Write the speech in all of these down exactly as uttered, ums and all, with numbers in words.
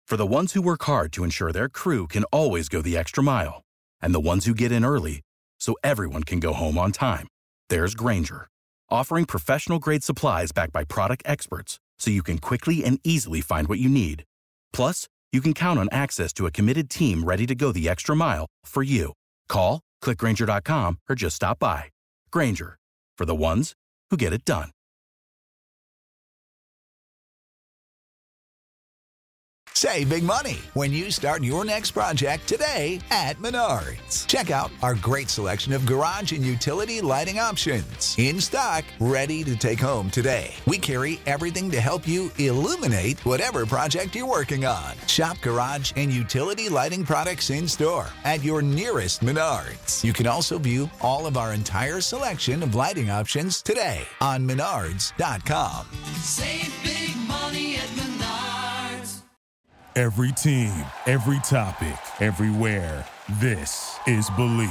For the ones who work hard to ensure their crew can always go the extra mile, and the ones who get in early so everyone can go home on time, there's Grainger, offering professional-grade supplies backed by product experts so you can quickly and easily find what you need. Plus, you can count on access to a committed team ready to go the extra mile for you. Call, click Grainger dot com, or just stop by. Grainger, for the ones who get it done. Save big money when you start your next project today at Menards. Check out our great selection of garage and utility lighting options. In stock, ready to take home today. We carry everything to help you illuminate whatever project you're working on. Shop garage and utility lighting products in store at your nearest Menards. You can also view all of our entire selection of lighting options today on menards dot com. Save big money at Menards. Every team, every topic, everywhere. This is Believe.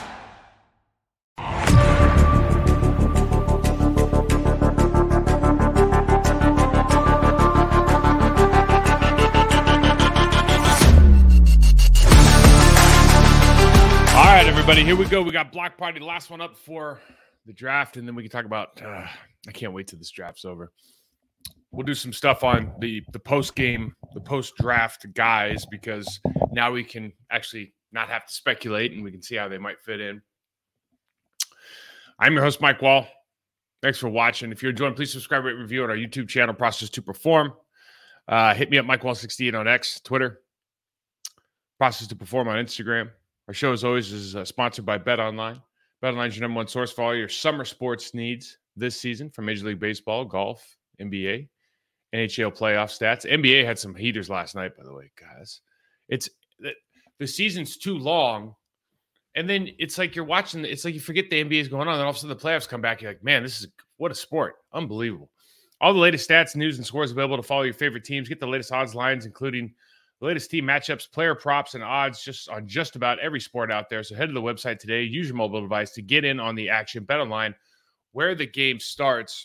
All right, everybody, here we go. We got Block Party, the last one up for the draft, and then we can talk about, uh, I can't wait till this draft's over. We'll do some stuff on the, the post-game, the post-draft guys, because now we can actually not have to speculate, and we can see how they might fit in. I'm your host, Mike Wall. Thanks for watching. If you're enjoying, please subscribe, rate, review on our YouTube channel, Process to Perform. Uh, hit me up, Mike Wall sixty-eight on X, Twitter. Process to Perform on Instagram. Our show, as always, is uh, sponsored by BetOnline. BetOnline is your number one source for all your summer sports needs this season, from Major League Baseball, golf, N B A, N H L playoff stats. N B A had some heaters last night, by the way, guys. It's the, the season's too long, and then it's like you're watching. It's like you forget the N B A is going on, and all of a sudden the playoffs come back. You're like, man, this is what a sport, unbelievable. All the latest stats, news, and scores available to follow your favorite teams. Get the latest odds lines, including the latest team matchups, player props, and odds just on just about every sport out there. So head to the website today. Use your mobile device to get in on the action. BetOnline, where the game starts.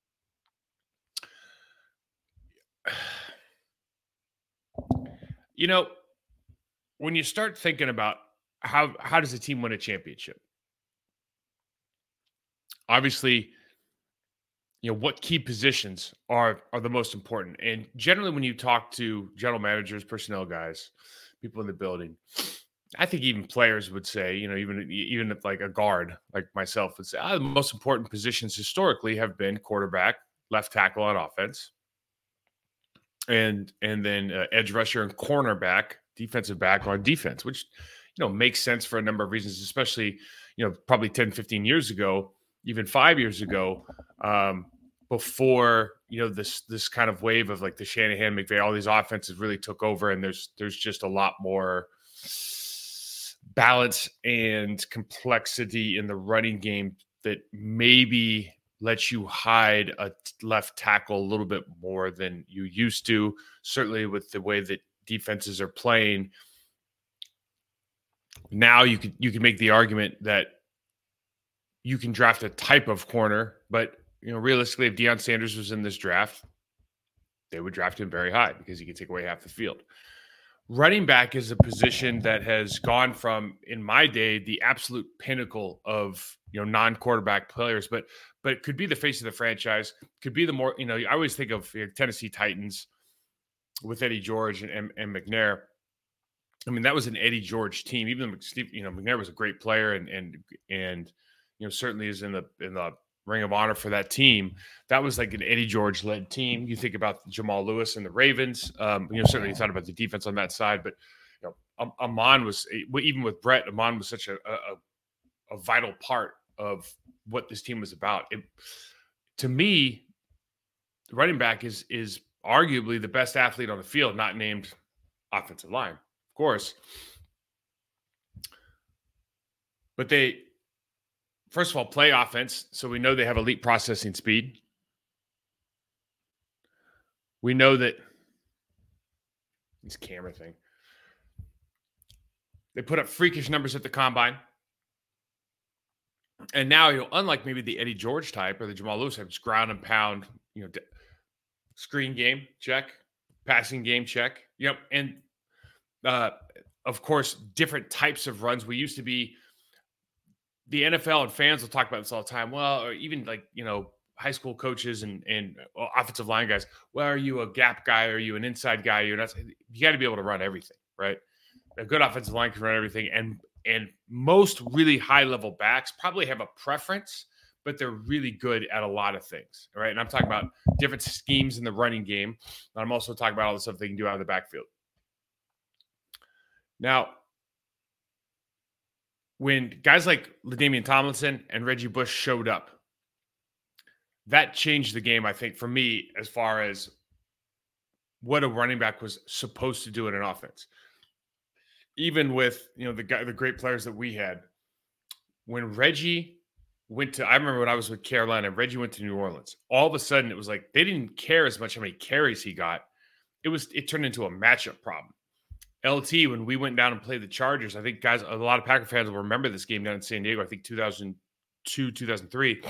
You know, when you start thinking about how how does a team win a championship, obviously, you know, what key positions are are the most important. And generally, when you talk to general managers, personnel guys, people in the building, I think even players would say, you know, even even if like a guard like myself would say, ah, the most important positions historically have been quarterback, left tackle on offense, and and then uh, edge rusher and cornerback, defensive back on defense, which, you know, makes sense for a number of reasons, especially, you know, probably ten, fifteen years ago, even five years ago, um, before, you know, this this kind of wave of like the Shanahan, McVay, all these offenses really took over, and there's there's just a lot more balance and complexity in the running game that maybe lets you hide a left tackle a little bit more than you used to, certainly with the way that defenses are playing. Now you could you can make the argument that you can draft a type of corner, but, you know, realistically, if Deion Sanders was in this draft, they would draft him very high because he could take away half the field. Running back is a position that has gone from, in my day, the absolute pinnacle of, you know, non-quarterback players, but but it could be the face of the franchise, could be the more, you know, I always think of, you know, Tennessee Titans with Eddie George and, and, and McNair. I mean, that was an Eddie George team. Even Steve, you know, McNair was a great player and and and you know, certainly is in the in the Ring of Honor for that team. That was like an Eddie George led team. You think about Jamal Lewis and the Ravens. Um, you know, certainly you thought about the defense on that side, but, you know, Amon was, even with Brett, Amon was such a a, a vital part of what this team was about. It, to me, running back is is arguably the best athlete on the field, not named offensive line, of course. But they, first of all, play offense, so we know they have elite processing speed. We know that this camera thing. They put up freakish numbers at the combine. And now, you know, unlike maybe the Eddie George type or the Jamal Lewis type, just ground and pound, you know, screen game, check. passing game check. Yep. And uh, of course, different types of runs. We used to be the N F L, and fans will talk about this all the time. Well, or even like, you know, high school coaches and, and offensive line guys. Well, are you a gap guy? Are you an inside guy? You're not. You got to be able to run everything, right? A good offensive line can run everything. And, and most really high level backs probably have a preference, but they're really good at a lot of things, right? And I'm talking about different schemes in the running game. But I'm also talking about all the stuff they can do out of the backfield. Now, when guys like LaDainian Tomlinson and Reggie Bush showed up, that changed the game, I think, for me, as far as what a running back was supposed to do in an offense. Even with, you know, the guy, the great players that we had, when Reggie went to, I remember when I was with Carolina, Reggie went to New Orleans. All of a sudden, it was like they didn't care as much how many carries he got. It was it turned into a matchup problem. L T, when we went down and played the Chargers, I think guys, a lot of Packer fans will remember this game down in San Diego. I think two thousand two, two thousand three,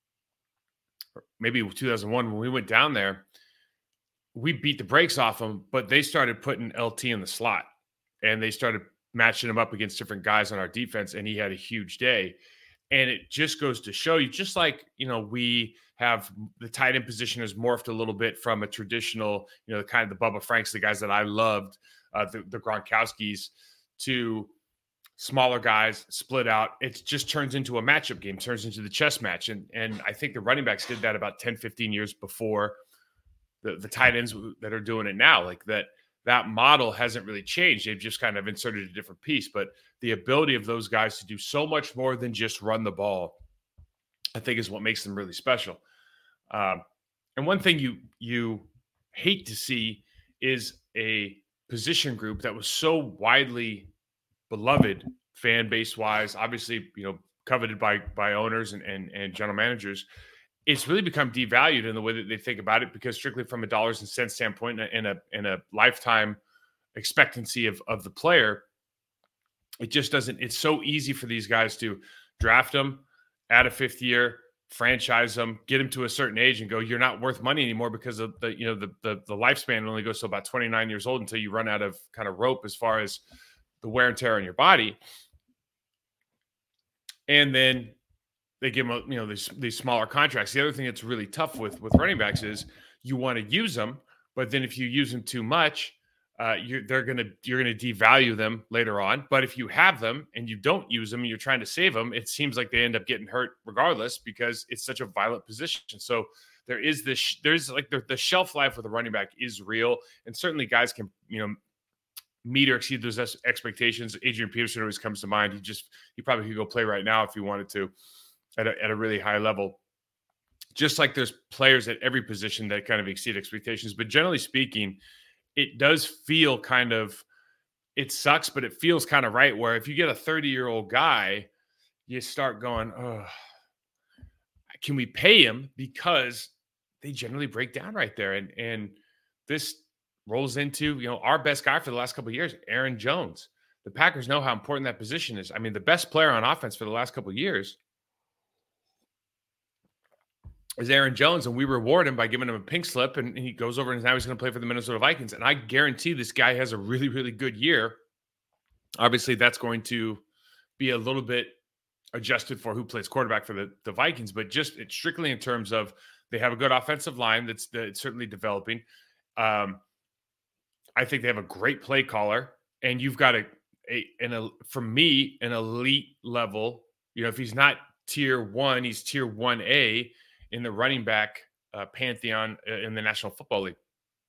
or maybe two thousand one. When we went down there, we beat the brakes off them, but they started putting L T in the slot, and they started matching him up against different guys on our defense, and he had a huge day. And it just goes to show you, just like, you know, we have the tight end position has morphed a little bit from a traditional, you know, the kind of the Bubba Franks, the guys that I loved, uh, the, the Gronkowskis, to smaller guys split out. It just turns into a matchup game, turns into the chess match. And, and I think the running backs did that about ten, fifteen years before the, the tight ends that are doing it now. Like that, that model hasn't really changed. They've just kind of inserted a different piece, but the ability of those guys to do so much more than just run the ball, I think, is what makes them really special. Um, and one thing you you hate to see is a position group that was so widely beloved fan base wise, obviously, you know, coveted by by owners and, and and general managers. It's really become devalued in the way that they think about it, because strictly from a dollars and cents standpoint and a in a lifetime expectancy of of the player, it just doesn't. It's so easy for these guys to draft them, add a fifth year, franchise them, get them to a certain age, and go, you're not worth money anymore because of the, you know, the the, the lifespan only goes to about twenty-nine years old until you run out of kind of rope as far as the wear and tear on your body. And then they give them, you know, these these smaller contracts. The other thing that's really tough with with running backs is you want to use them, but then if you use them too much, uh, you're they're gonna you're gonna devalue them later on. But if you have them and you don't use them and you're trying to save them, it seems like they end up getting hurt regardless because it's such a violent position. So there is this there's like the, the shelf life with a running back is real, and certainly guys can, you know, meet or exceed those expectations. Adrian Peterson always comes to mind. He just he probably could go play right now if he wanted to. At a, at a really high level, just like there's players at every position that kind of exceed expectations. But generally speaking, it does feel kind of, it sucks, but it feels kind of right, where if you get a thirty-year-old guy, you start going, oh, can we pay him? Because they generally break down right there. And, and this rolls into, you know, our best guy for the last couple of years, Aaron Jones. The Packers know how important that position is. I mean, the best player on offense for the last couple of years is Aaron Jones, and we reward him by giving him a pink slip, and he goes over and now he's going to play for the Minnesota Vikings. And I guarantee this guy has a really, really good year. Obviously, that's going to be a little bit adjusted for who plays quarterback for the, the Vikings, but just it's strictly in terms of they have a good offensive line that's, that's certainly developing. Um, I think they have a great play caller, and you've got a, a, an, a for me, an elite level. You know, if he's not tier one, he's tier one A in the running back uh, pantheon in the National Football League.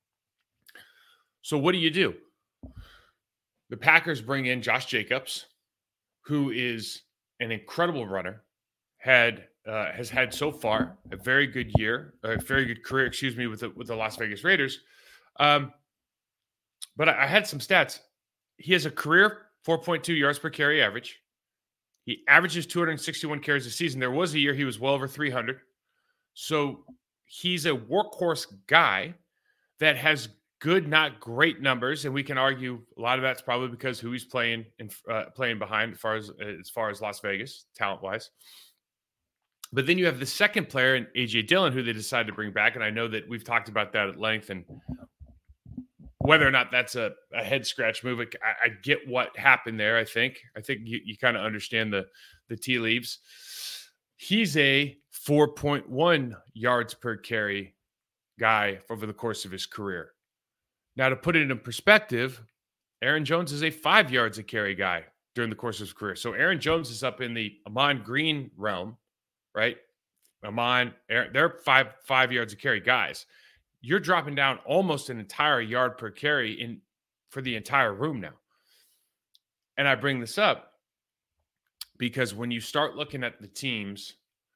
So what do you do? The Packers bring in Josh Jacobs, who is an incredible runner, had uh, has had so far a very good year, a very good career, excuse me, with the, with the Las Vegas Raiders. Um, but I, I had some stats. He has a career four point two yards per carry average. He averages two hundred sixty-one carries a season. There was a year he was well over three hundred. So he's a workhorse guy that has good, not great numbers, and we can argue a lot of that's probably because who he's playing in, uh, playing behind as far as as far as Las Vegas talent wise. But then you have the second player in A J Dillon, who they decided to bring back, and I know that we've talked about that at length. And whether or not that's a, a head scratch move, I, I get what happened there. I think. I think you, you kind of understand the the tea leaves. He's a four point one yards per carry guy over the course of his career. Now, to put it in perspective, Aaron Jones is a five yards a carry guy during the course of his career. So Aaron Jones is up in the Ahman Green realm, right? Ahman, Aaron, they're five five yards a carry guys. You're dropping down almost an entire yard per carry in for the entire room now. And I bring this up because when you start looking at the teams,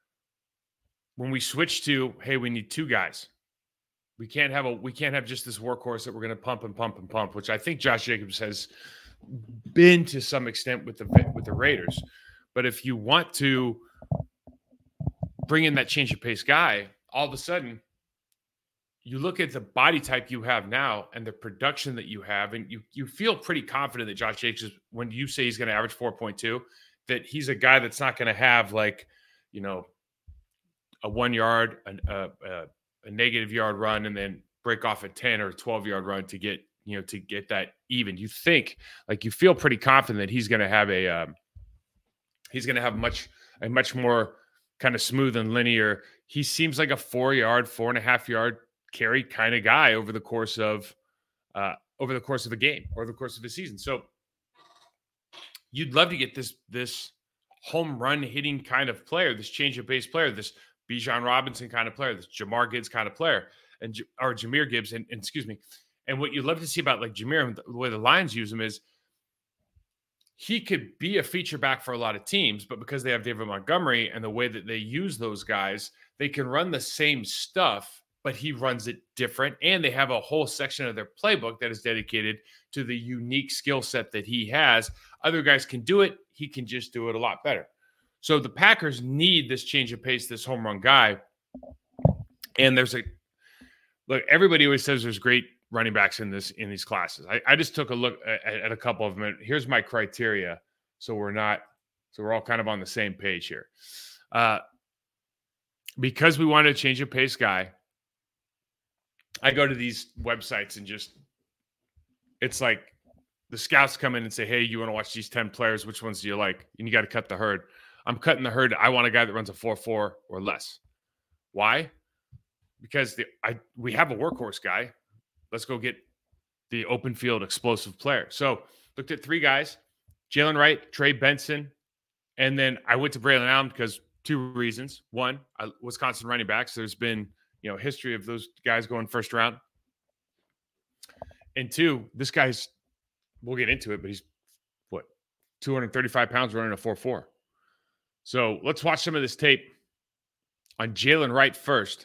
when we switch to, hey, we need two guys. We can't have a we can't have just this workhorse that we're going to pump and pump and pump, which I think Josh Jacobs has been to some extent with the with the Raiders. But if you want to bring in that change of pace guy, all of a sudden you look at the body type you have now and the production that you have, and you you feel pretty confident that Josh Jacobs, when you say he's going to average four point two, that he's a guy that's not going to have like, you know, a one yard, a, a, a negative yard run, and then break off a ten or twelve yard run to get, you know, to get that even. You think, like, you feel pretty confident that he's going to have a, um, he's going to have much, a much more kind of smooth and linear. He seems like a four yard, four and a half yard carry kind of guy over the course of, uh, over the course of a game or the course of a season. So you'd love to get this, this home run hitting kind of player, this change of pace player, this Bijan Robinson kind of player, this Jamar Gibbs kind of player, and or Jahmyr Gibbs, and, and excuse me. And what you love to see about like Jahmyr, the way the Lions use him is he could be a feature back for a lot of teams, but because they have David Montgomery and the way that they use those guys, they can run the same stuff, but he runs it different. And they have a whole section of their playbook that is dedicated to the unique skill set that he has. Other guys can do it. He can just do it a lot better. So the Packers need this change of pace, this home run guy. And there's a look, everybody always says there's great running backs in this in these classes. I, I just took a look at, at a couple of them. Here's my criteria. So we're not, so we're all kind of on the same page here. Uh, because we wanted to change a pace guy, I go to these websites and just, it's like the scouts come in and say, hey, you want to watch these ten players? Which ones do you like? And you got to cut the herd. I'm cutting the herd. I want a guy that runs a four four or less. Why? Because the, I we have a workhorse guy. Let's go get the open field explosive player. So looked at three guys, Jalen Wright, Trey Benson, and then I went to Braylon Allen because two reasons. One, I, Wisconsin running backs. There's been, you know, history of those guys going first round. And two, this guy's, we'll get into it, but he's, what, two hundred thirty-five pounds running a four four. So let's watch some of this tape on Jalen Wright first.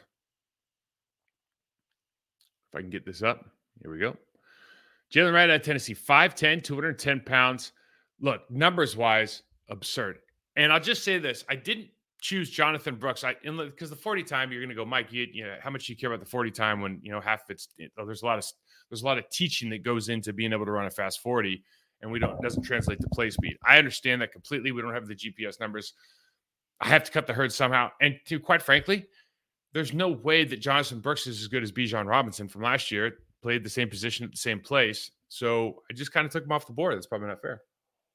If I can get this up. Here we go. Jalen Wright out of Tennessee, five ten, two hundred ten pounds. Look, numbers-wise, absurd. And I'll just say this. I didn't choose Jonathan Brooks. I because the forty time, you're going to go, Mike, you, you know, how much do you care about the forty time when, you know, half of it's, you know, there's a lot of there's a lot of teaching that goes into being able to run a fast forty, and we don't it doesn't translate to play speed. I understand that completely. We don't have the G P S numbers. I have to cut the herd somehow. And to quite frankly, there's no way that Jonathan Brooks is as good as Bijan Robinson from last year. Played the same position at the same place. So I just kind of took him off the board. That's probably not fair.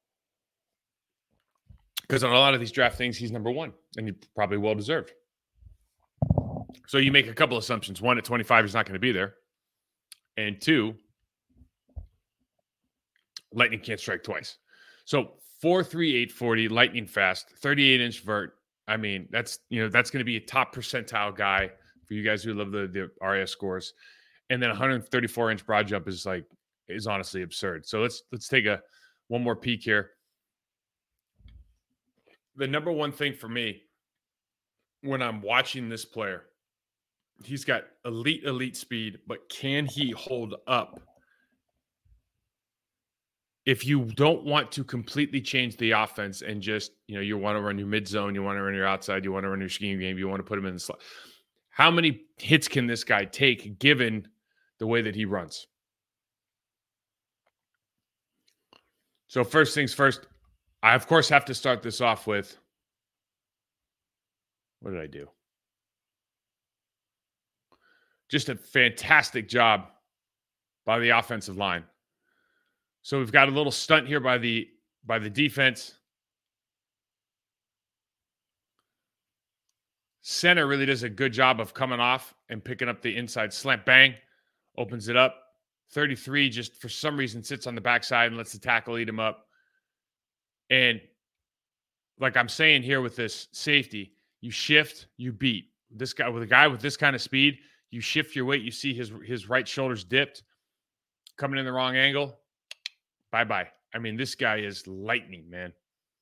Because on a lot of these draft things, he's number one, and he probably well-deserved. So you make a couple assumptions. One, at twenty-five, he's not going to be there. And two, lightning can't strike twice. So four three, eight forty, lightning fast, thirty-eight inch vert. I mean, that's, you know, that's going to be a top percentile guy for you guys who love the, the R A S scores. And then one thirty-four inch broad jump is like, is honestly absurd. So let's, let's take a one more peek here. The number one thing for me when I'm watching this player, he's got elite, elite speed, but can he hold up? If you don't want to completely change the offense and just, you know, you want to run your mid zone, you want to run your outside, you want to run your scheme game, you want to put him in the slot. How many hits can this guy take given the way that he runs? So first things first, I, of course, have to start this off with, what did I do? Just a fantastic job by the offensive line. So we've got a little stunt here by the by the defense. Center really does a good job of coming off and picking up the inside slant. Bang, opens it up. thirty-three just for some reason sits on the backside and lets the tackle eat him up. And like I'm saying here with this safety, you shift, you beat. This guy with a guy with this kind of speed, you shift your weight. You see his his right shoulder's dipped, coming in the wrong angle. Bye-bye. I mean, this guy is lightning, man.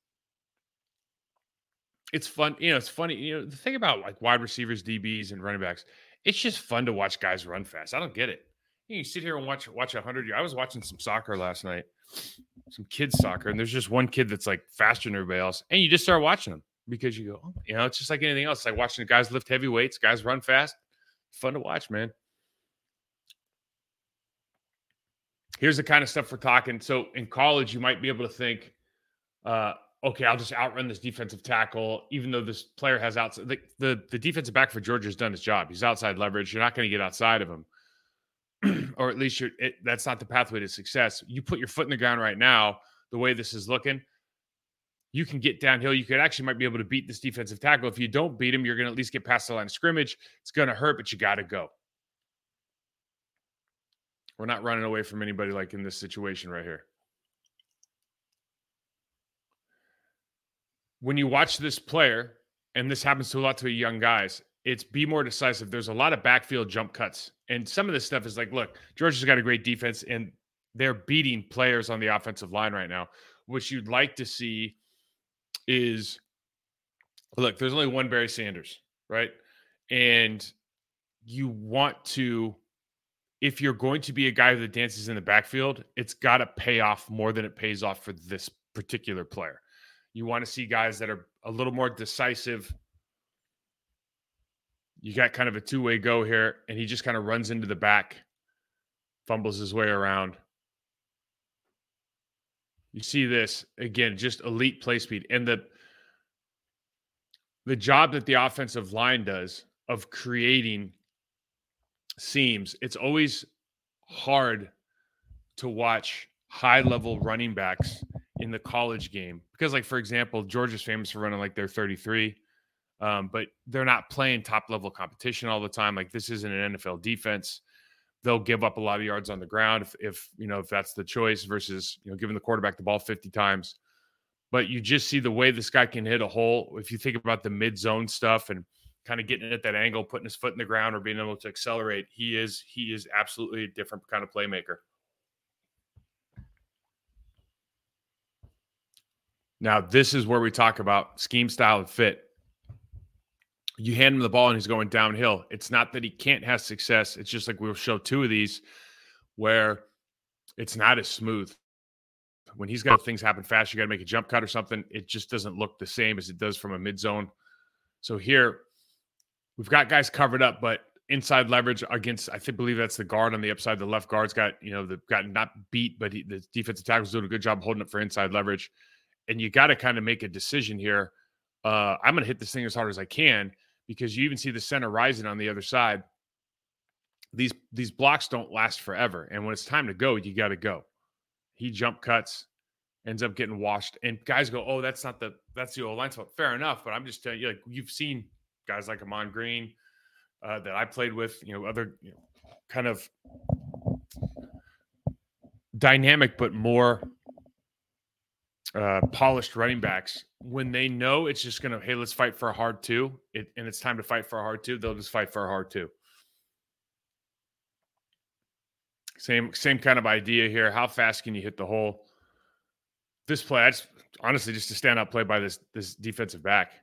It's fun. You know, it's funny. You know, the thing about like wide receivers, D Bs, and running backs, it's just fun to watch guys run fast. I don't get it. You, know, you sit here and watch watch a hundred. I was watching some soccer last night, some kids soccer, and there's just one kid that's like faster than everybody else, and you just start watching them because you go, oh, you know, it's just like anything else. It's like watching guys lift heavy weights, guys run fast. Fun to watch, man. Here's the kind of stuff we're talking. So in college, you might be able to think, uh, okay, I'll just outrun this defensive tackle, even though this player has outside. The, the, the defensive back for Georgia has done his job. He's outside leverage. You're not going to get outside of him, or at least you're, it, that's not the pathway to success. You put your foot in the ground right now, the way this is looking, you can get downhill. You could actually might be able to beat this defensive tackle. If you don't beat him, you're going to at least get past the line of scrimmage. It's going to hurt, but you got to go. We're not running away from anybody like in this situation right here. When you watch this player, and this happens to a lot to young guys, it's be more decisive. There's a lot of backfield jump cuts. And some of this stuff is like, look, Georgia's got a great defense, and they're beating players on the offensive line right now. What you'd like to see is, look, there's only one Barry Sanders, right? And you want to, if you're going to be a guy that dances in the backfield, it's got to pay off more than it pays off for this particular player. You want to see guys that are a little more decisive. You got kind of a two-way go here, and he just kind of runs into the back, fumbles his way around. You see this, again, just elite play speed. And the, the job that the offensive line does of creating seams, it's always hard to watch high-level running backs in the college game because, like, for example, Georgia's famous for running like they're thirty-three, um, but they're not playing top-level competition all the time. Like, this isn't an N F L defense. They'll give up a lot of yards on the ground if, if you know if that's the choice versus you know giving the quarterback the ball fifty times. But you just see the way this guy can hit a hole. If you think about the mid-zone stuff and kind of getting at that angle, putting his foot in the ground or being able to accelerate, he is he is absolutely a different kind of playmaker. Now, this is where we talk about scheme, style, and fit. You hand him the ball and he's going downhill. It's not that he can't have success. It's just like we'll show two of these where it's not as smooth. When he's got things happen fast, you got to make a jump cut or something. It just doesn't look the same as it does from a mid-zone. So here, we've got guys covered up, but inside leverage against, I think, believe that's the guard on the upside. The left guard's got, you know, the got not beat, but he, the defensive tackle's doing a good job holding up for inside leverage. And you got to kind of make a decision here. Uh, I'm going to hit this thing as hard as I can because you even see the center rising on the other side. These these blocks don't last forever. And when it's time to go, you got to go. He jump cuts, ends up getting washed. And guys go, oh, that's not the, that's the old line spot. Fair enough. But I'm just telling you, like, you've seen guys like Amon Green uh, that I played with, you know, other you know, kind of dynamic, but more uh, polished running backs. When they know it's just going to, hey, let's fight for a hard two, it, and it's time to fight for a hard two, they'll just fight for a hard two. Same same kind of idea here. How fast can you hit the hole? This play, I just, honestly, just a standout play by this this defensive back.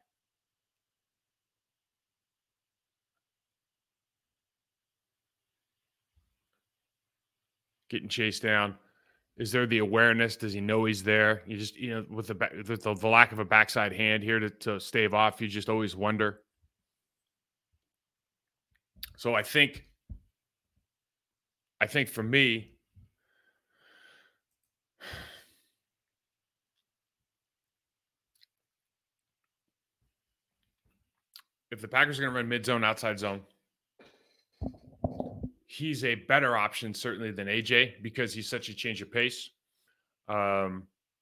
Getting chased down. Is there the awareness? Does he know he's there? You just, you know, with the back, with the, the lack of a backside hand here to, to stave off, you just always wonder. So I think, I think for me, if the Packers are going to run mid-zone, outside zone, he's a better option certainly than A J because he's such a change of pace. Um,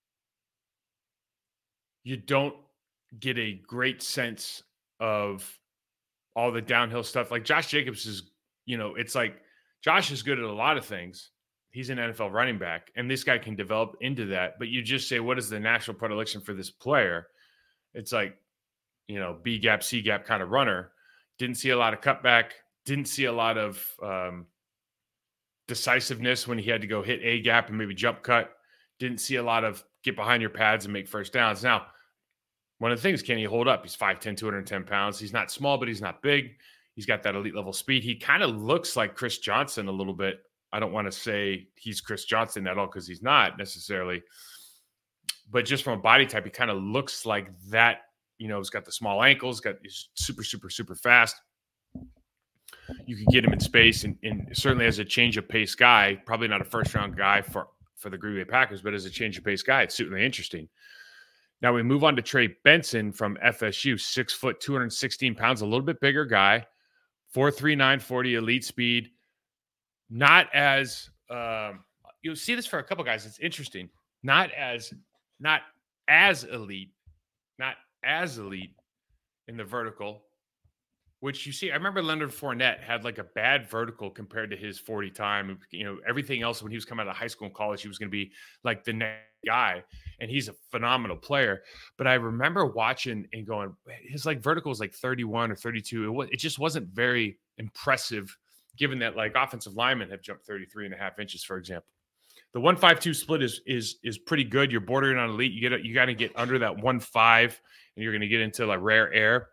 you don't get a great sense of all the downhill stuff. Like Josh Jacobs is, you know, it's like Josh is good at a lot of things. He's an N F L running back, and this guy can develop into that. But you just say, what is the natural predilection for this player? It's like, you know, B gap, C gap kind of runner. Didn't see a lot of cutback. Didn't see a lot of um, decisiveness when he had to go hit A gap and maybe jump cut. Didn't see a lot of get behind your pads and make first downs. Now, one of the things, can he hold up? He's five ten, two hundred ten pounds. He's not small, but he's not big. He's got that elite level speed. He kind of looks like Chris Johnson a little bit. I don't want to say he's Chris Johnson at all because he's not necessarily. But just from a body type, he kind of looks like that. You know, he's got the small ankles, got he's super, super, super fast. You can get him in space, and, and certainly as a change of pace guy, probably not a first round guy for, for the Green Bay Packers, but as a change of pace guy, it's certainly interesting. Now we move on to Trey Benson from F S U, six foot, two hundred sixteen pounds, a little bit bigger guy, four three, nine forty, elite speed. Not as um, you'll see this for a couple guys. It's interesting. Not as not as elite, not as elite in the vertical, which you see. I remember Leonard Fournette had like a bad vertical compared to his forty time. You know, everything else when he was coming out of high school and college, he was going to be like the next guy, and he's a phenomenal player. But I remember watching and going, his like vertical was like thirty-one or thirty-two. It was, it just wasn't very impressive, given that like offensive linemen have jumped thirty-three and a half inches, for example. The one five two split is is is pretty good. You're bordering on elite. You get you got to get under that one five, and you're going to get into like rare air.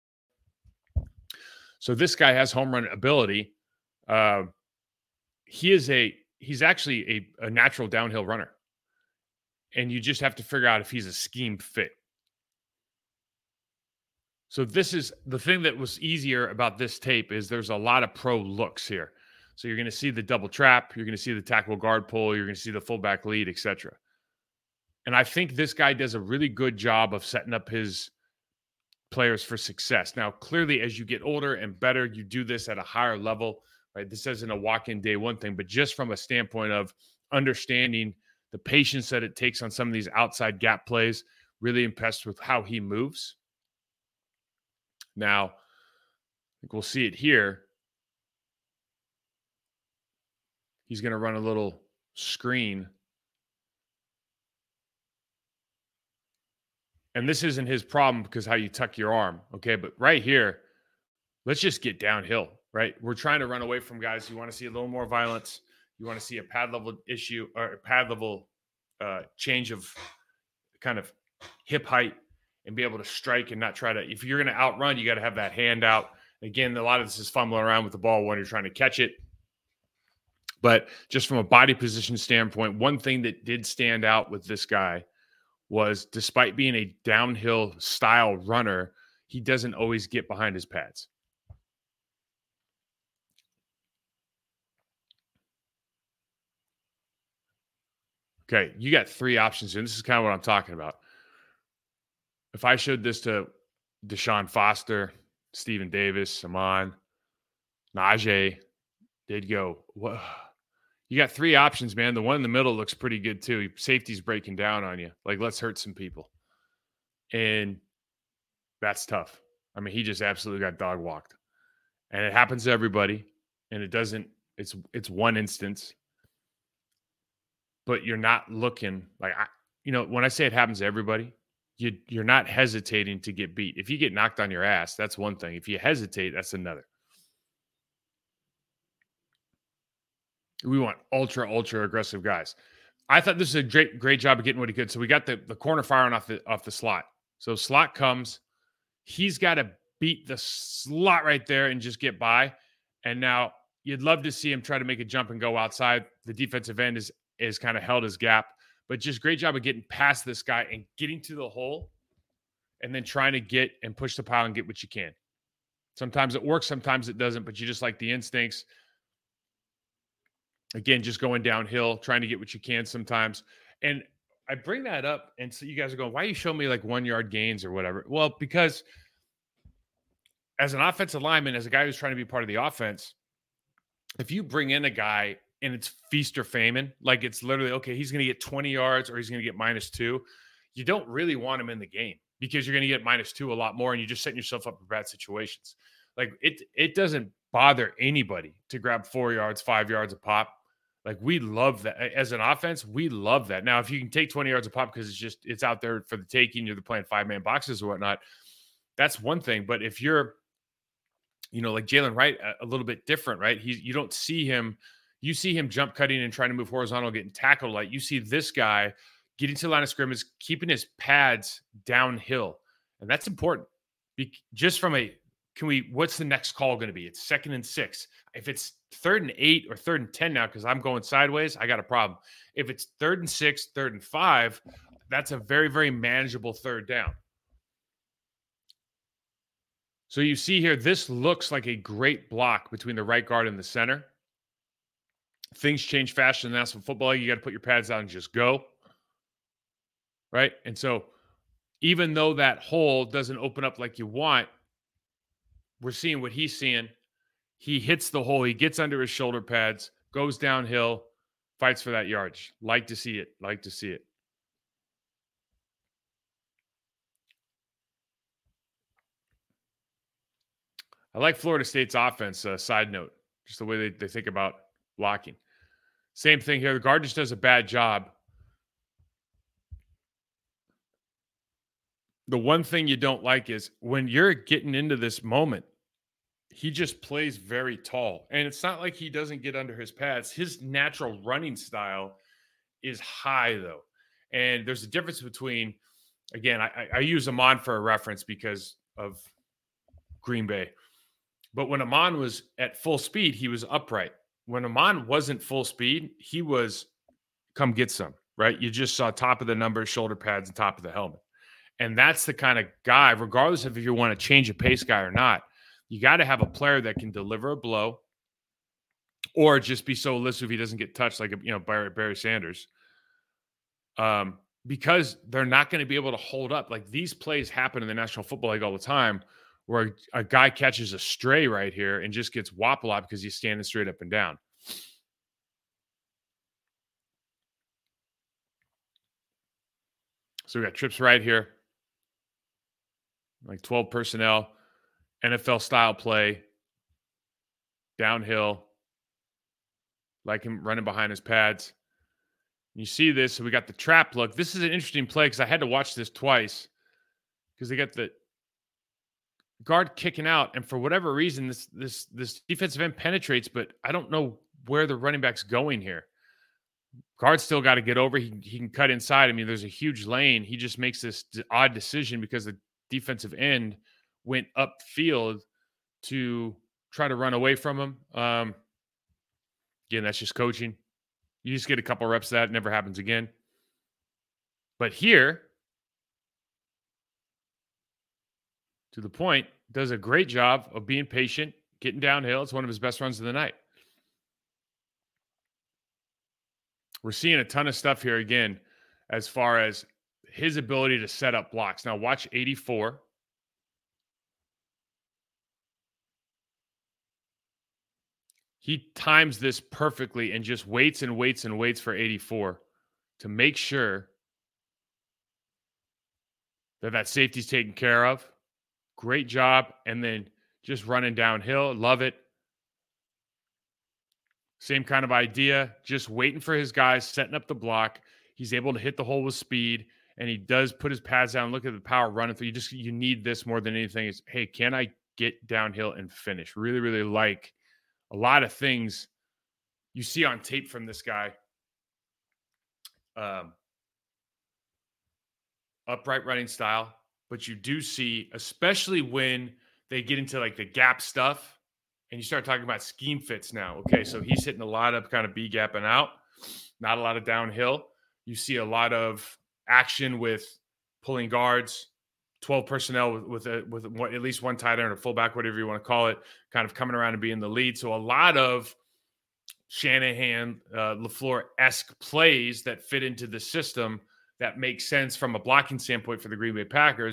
So this guy has home run ability. Uh, he is a he's actually a, a natural downhill runner, and you just have to figure out if he's a scheme fit. So this is the thing that was easier about this tape is there's a lot of pro looks here. So you're going to see the double trap, you're going to see the tackle guard pull, you're going to see the fullback lead, et cetera. And I think this guy does a really good job of setting up his players for success. Now, clearly, as you get older and better, you do this at a higher level, right? This isn't a walk-in day one thing, but just from a standpoint of understanding the patience that it takes on some of these outside gap plays, really impressed with how he moves. Now, I think we'll see it here. He's going to run a little screen. And this isn't his problem because how you tuck your arm, okay? But right here, let's just get downhill, right? We're trying to run away from guys. You want to see a little more violence. You want to see a pad level issue or a pad level uh, change of kind of hip height and be able to strike and not try to, if you're going to outrun, you got to have that hand out. Again, a lot of this is fumbling around with the ball when you're trying to catch it. But just from a body position standpoint, one thing that did stand out with this guy was despite being a downhill style runner, he doesn't always get behind his pads. Okay, you got three options here. And this is kind of what I'm talking about. If I showed this to Deshaun Foster, Stephen Davis, Amon, Najee, they'd go, whoa. You got three options, man. The one in the middle looks pretty good too. Safety's breaking down on you. Like, let's hurt some people. And that's tough. I mean, he just absolutely got dog walked. And it happens to everybody. And it doesn't, it's it's one instance. But you're not looking like, I, you know, when I say it happens to everybody, you, you're not hesitating to get beat. If you get knocked on your ass, that's one thing. If you hesitate, that's another. We want ultra, ultra aggressive guys. I thought this is a great, great job of getting what he could. So we got the, the corner firing off the off the slot. So slot comes. He's got to beat the slot right there and just get by. And now you'd love to see him try to make a jump and go outside. The defensive end is is kind of held his gap. But just great job of getting past this guy and getting to the hole and then trying to get and push the pile and get what you can. Sometimes it works, sometimes it doesn't, but you just like the instincts. Again, just going downhill, trying to get what you can sometimes. And I bring that up, and so you guys are going, why are you showing me like one-yard gains or whatever? Well, because as an offensive lineman, as a guy who's trying to be part of the offense, if you bring in a guy and it's feast or famine, like it's literally, okay, he's going to get twenty yards or he's going to get minus two, you don't really want him in the game because you're going to get minus two a lot more and you're just setting yourself up for bad situations. Like it, it doesn't bother anybody to grab four yards, five yards a pop. Like we love that as an offense. We love that. Now, if you can take twenty yards a pop because it's just, it's out there for the taking, you're playing five man boxes or whatnot, that's one thing. But if you're, you know, like Jalen Wright, a, a little bit different, right? He's, you don't see him, you see him jump cutting and trying to move horizontal, getting tackled. Like you see this guy getting to the line of scrimmage, keeping his pads downhill. And that's important. Be, just from a, can we, what's the next call going to be? It's second and six. If it's third and eight or third and ten now, because I'm going sideways, I got a problem. If it's third and six, third and five, that's a very, very manageable third down. So you see here, this looks like a great block between the right guard and the center. Things change faster in the National Football League. You got to put your pads down and just go. Right? And so even though that hole doesn't open up like you want, we're seeing what he's seeing. He hits the hole. He gets under his shoulder pads, goes downhill, fights for that yardage. Like to see it. Like to see it. I like Florida State's offense, uh, side note, just the way they, they think about blocking. Same thing here. The guard just does a bad job. The one thing you don't like is when you're getting into this moment, he just plays very tall. And it's not like he doesn't get under his pads. His natural running style is high, though. And there's a difference between, again, I, I use Amon for a reference because of Green Bay. But when Amon was at full speed, he was upright. When Amon wasn't full speed, he was come get some, right? You just saw top of the numbers, shoulder pads, and top of the helmet. And that's the kind of guy, regardless of if you want to change a pace guy or not, you got to have a player that can deliver a blow or just be so elusive if he doesn't get touched like, you know, Barry, Barry Sanders. Um, because they're not going to be able to hold up. Like these plays happen in the National Football League all the time where a, a guy catches a stray right here and just gets whop a lot because he's standing straight up and down. So we got trips right here. Like twelve personnel, N F L style play, downhill, like him running behind his pads. You see this, so we got the trap look. This is an interesting play because I had to watch this twice because they got the guard kicking out, and for whatever reason, this this this defensive end penetrates, but I don't know where the running back's going here. Guard still got to get over. He, he can cut inside. I mean, there's a huge lane. He just makes this odd decision because the defensive end went upfield to try to run away from him. Um, again, that's just coaching. You just get a couple reps of that. It never happens again. But here, to the point, does a great job of being patient, getting downhill. It's one of his best runs of the night. We're seeing a ton of stuff here again as far as his ability to set up blocks. Now watch eighty-four. He times this perfectly and just waits and waits and waits for eighty-four to make sure that that safety's taken care of. Great job. And then just running downhill. Love it. Same kind of idea. Just waiting for his guys, setting up the block. He's able to hit the hole with speed. And he does put his pads down. Look at the power running through. You just you need this more than anything. Is hey, can I get downhill and finish? Really, really like a lot of things you see on tape from this guy. Um, upright running style, but you do see, especially when they get into like the gap stuff, and you start talking about scheme fits now. Okay, so he's hitting a lot of kind of B gapping out, not a lot of downhill. You see a lot of action with pulling guards, twelve personnel with with, a, with one, at least one tight end or fullback, whatever you want to call it, kind of coming around and being the lead. So a lot of Shanahan, uh, LaFleur-esque plays that fit into the system that make sense from a blocking standpoint for the Green Bay Packers.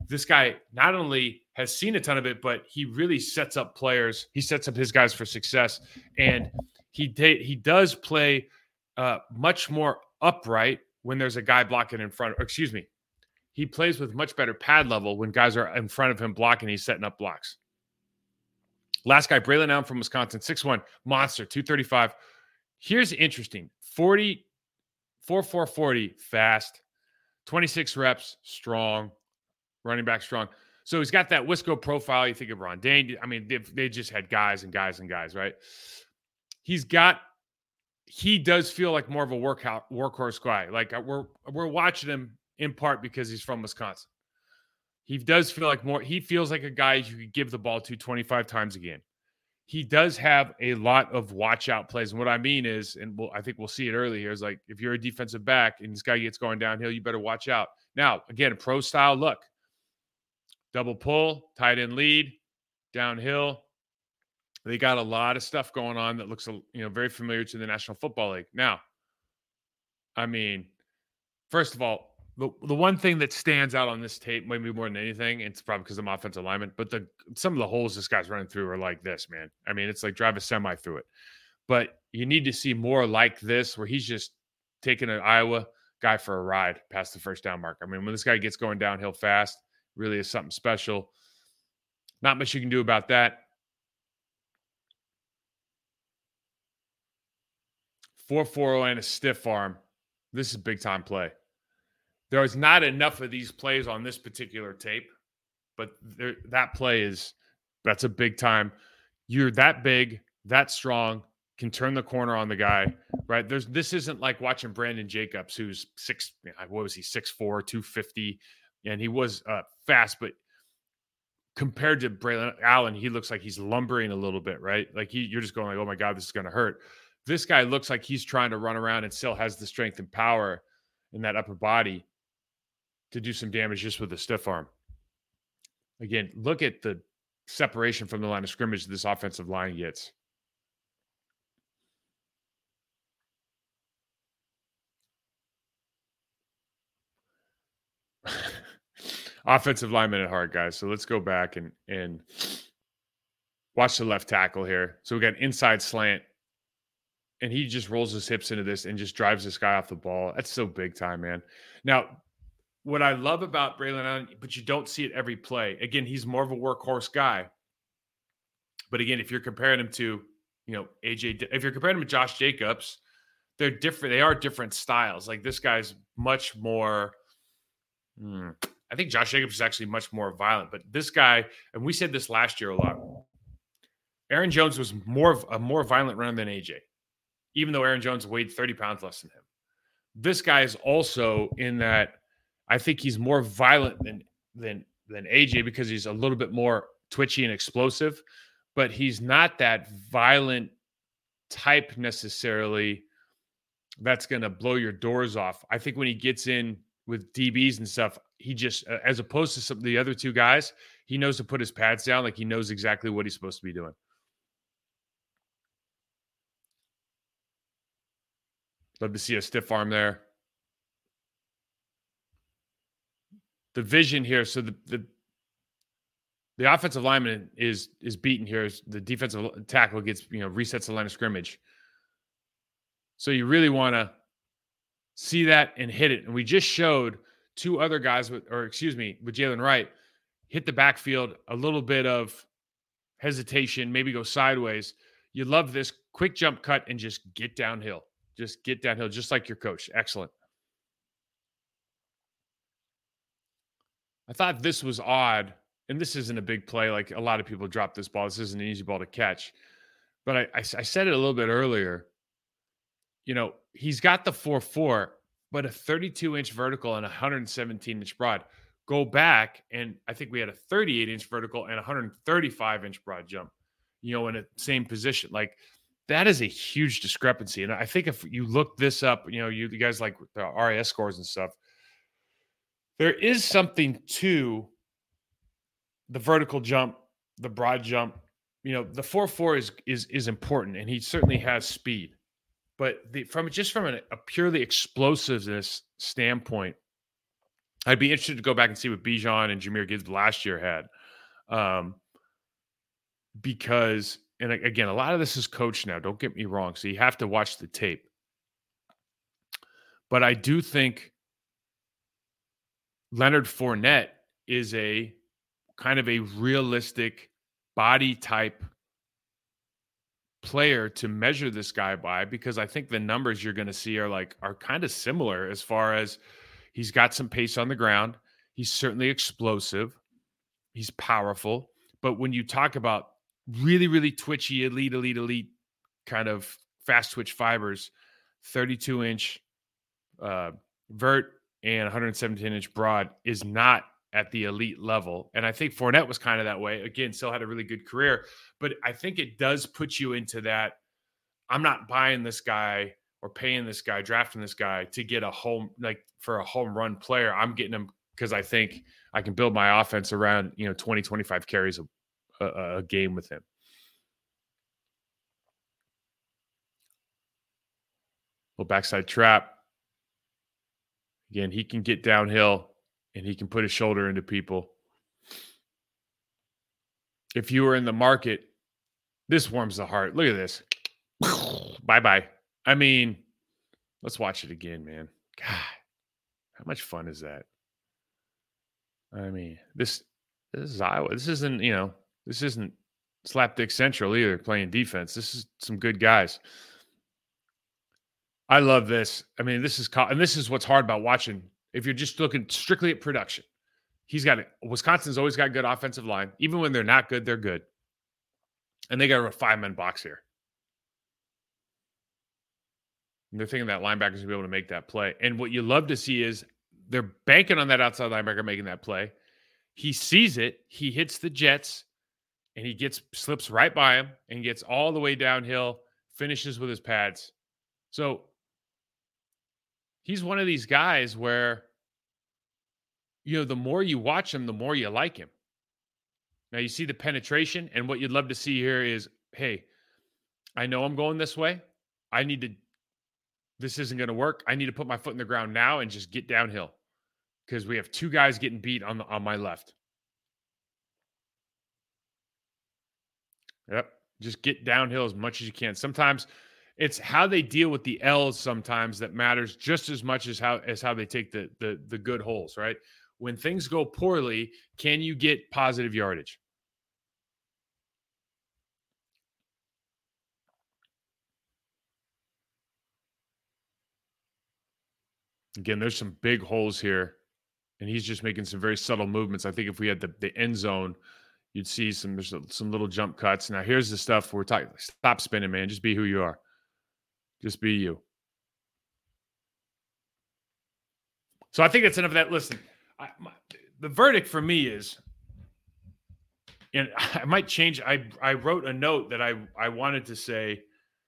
this guy not only has seen a ton of it, but he really sets up players. He sets up his guys for success. And he de- he does play uh, much more upright when there's a guy blocking in front. Or excuse me. He plays with much better pad level when guys are in front of him blocking. He's setting up blocks. Last guy, Braylon Allen from Wisconsin, six one, monster, two thirty-five. Here's interesting. forty, four four forty, fast. twenty-six reps, strong. Running back strong. So he's got that Wisco profile. You think of Ron Dane. I mean, they just had guys and guys and guys, right? He's got, he does feel like more of a workout, workhorse guy. Like we're we're watching him in part because he's from Wisconsin. He does feel like more, he feels like a guy you could give the ball to twenty-five times again. He does have a lot of watch out plays. And what I mean is, and we'll, I think we'll see it early here, is like if you're a defensive back and this guy gets going downhill, you better watch out. Now, again, pro style look. Double pull, tight end lead, downhill. They got a lot of stuff going on that looks, you know, very familiar to the National Football League. Now, I mean, first of all, the, the one thing that stands out on this tape, maybe more than anything, and it's probably because I'm offensive lineman, but the some of the holes this guy's running through are like this, man. I mean, it's like drive a semi through it. But you need to see more like this, where he's just taking an Iowa guy for a ride past the first down mark. I mean, when this guy gets going downhill fast, really is something special. Not much you can do about that. four four and a stiff arm. This is big time play. There is not enough of these plays on this particular tape, but there, that play is, that's a big time. You're that big, that strong, can turn the corner on the guy, right? There's This isn't like watching Brandon Jacobs, who's six, what was he, six four, two fifty, and he was uh, fast, but compared to Braylon Allen, he looks like he's lumbering a little bit, right? Like he, you're just going like, oh my God, this is going to hurt. This guy looks like he's trying to run around and still has the strength and power in that upper body to do some damage just with a stiff arm. Again, look at the separation from the line of scrimmage this offensive line gets. Offensive lineman at heart, guys. So let's go back and, and watch the left tackle here. So we got inside slant, and he just rolls his hips into this and just drives this guy off the ball. That's so big time, man. Now, what I love about Braylon Allen, but you don't see it every play. Again, he's more of a workhorse guy. But again, if you're comparing him to, you know, A J, if you're comparing him to Josh Jacobs, they're different. They are different styles. Like this guy's much more, hmm, I think Josh Jacobs is actually much more violent. But this guy, and we said this last year a lot, Aaron Jones was more of a more violent runner than A J, even though Aaron Jones weighed thirty pounds less than him. This guy is also in that, I think he's more violent than than than A J because he's a little bit more twitchy and explosive, but he's not that violent type necessarily that's going to blow your doors off. I think when he gets in with D Bs and stuff, he just, as opposed to some of the other two guys, he knows to put his pads down. Like he knows exactly what he's supposed to be doing. Love to see a stiff arm there. The vision here, so the the, the offensive lineman is is beaten here. The defensive tackle gets, you know, resets the line of scrimmage. So you really want to see that and hit it. And we just showed two other guys with, or excuse me, with Jalen Wright, hit the backfield, a little bit of hesitation, maybe go sideways. You love this quick jump cut and just get downhill. Just get downhill, just like your coach. Excellent. I thought this was odd, and this isn't a big play. Like a lot of people drop this ball. This isn't an easy ball to catch. But I, I, I said it a little bit earlier. You know, he's got the four four, but a thirty-two inch vertical and a one seventeen inch broad. Go back, and I think we had a thirty-eight inch vertical and a one thirty-five inch broad jump, you know, in the same position. Like, that is a huge discrepancy. And I think if you look this up, you know, you, you guys like the R A S scores and stuff, there is something to the vertical jump, the broad jump. You know, the four four is is is important, and he certainly has speed. But the, from just from an, a purely explosiveness standpoint, I'd be interested to go back and see what Bijan and Jahmyr Gibbs last year had. Um, because, and again, a lot of this is coached now. Don't get me wrong. So you have to watch the tape. But I do think Leonard Fournette is a kind of a realistic body type player to measure this guy by, because I think the numbers you're going to see are like are kind of similar as far as he's got some pace on the ground. He's certainly explosive. He's powerful. But when you talk about really, really twitchy, elite, elite, elite kind of fast twitch fibers, thirty-two inch uh, vert and one hundred seventeen inch broad is not at the elite level. And I think Fournette was kind of that way. Again, still had a really good career. But I think it does put you into that, I'm not buying this guy or paying this guy, drafting this guy to get a home, like for a home run player. I'm getting him because I think I can build my offense around, you know, twenty, twenty-five carries a, a, a game with him. Little backside trap. Again, he can get downhill and he can put his shoulder into people. If you were in the market, this warms the heart. Look at this. Bye-bye. I mean, let's watch it again, man. God, how much fun is that? I mean, this this is Iowa. This isn't, you know, this isn't Slapdick Central either playing defense. This is some good guys. I love this. I mean, this is and this is what's hard about watching. If you're just looking strictly at production, he's got it. Wisconsin's always got good offensive line. Even when they're not good, they're good. And they got a five-man box here. And they're thinking that linebacker's going to be able to make that play. And what you love to see is they're banking on that outside linebacker making that play. He sees it. He hits the Jets, and he gets slips right by him and gets all the way downhill, finishes with his pads. So he's one of these guys where, you know, the more you watch him, the more you like him. Now you see the penetration, and what you'd love to see here is, hey, I know I'm going this way. I need to, this isn't going to work. I need to put my foot in the ground now and just get downhill because we have two guys getting beat on the, on my left. Yep. Just get downhill as much as you can. Sometimes it's how they deal with the L's sometimes that matters just as much as how, as how they take the, the, the good holes, right? When things go poorly, can you get positive yardage? Again, there's some big holes here, and he's just making some very subtle movements. I think if we had the, the end zone, you'd see some there's some little jump cuts. Now, here's the stuff we're talking. Stop spinning, man. Just be who you are. Just be you. So I think that's enough of that. Listen, I, my, the verdict for me is, and I might change. I I wrote a note that I I wanted to say.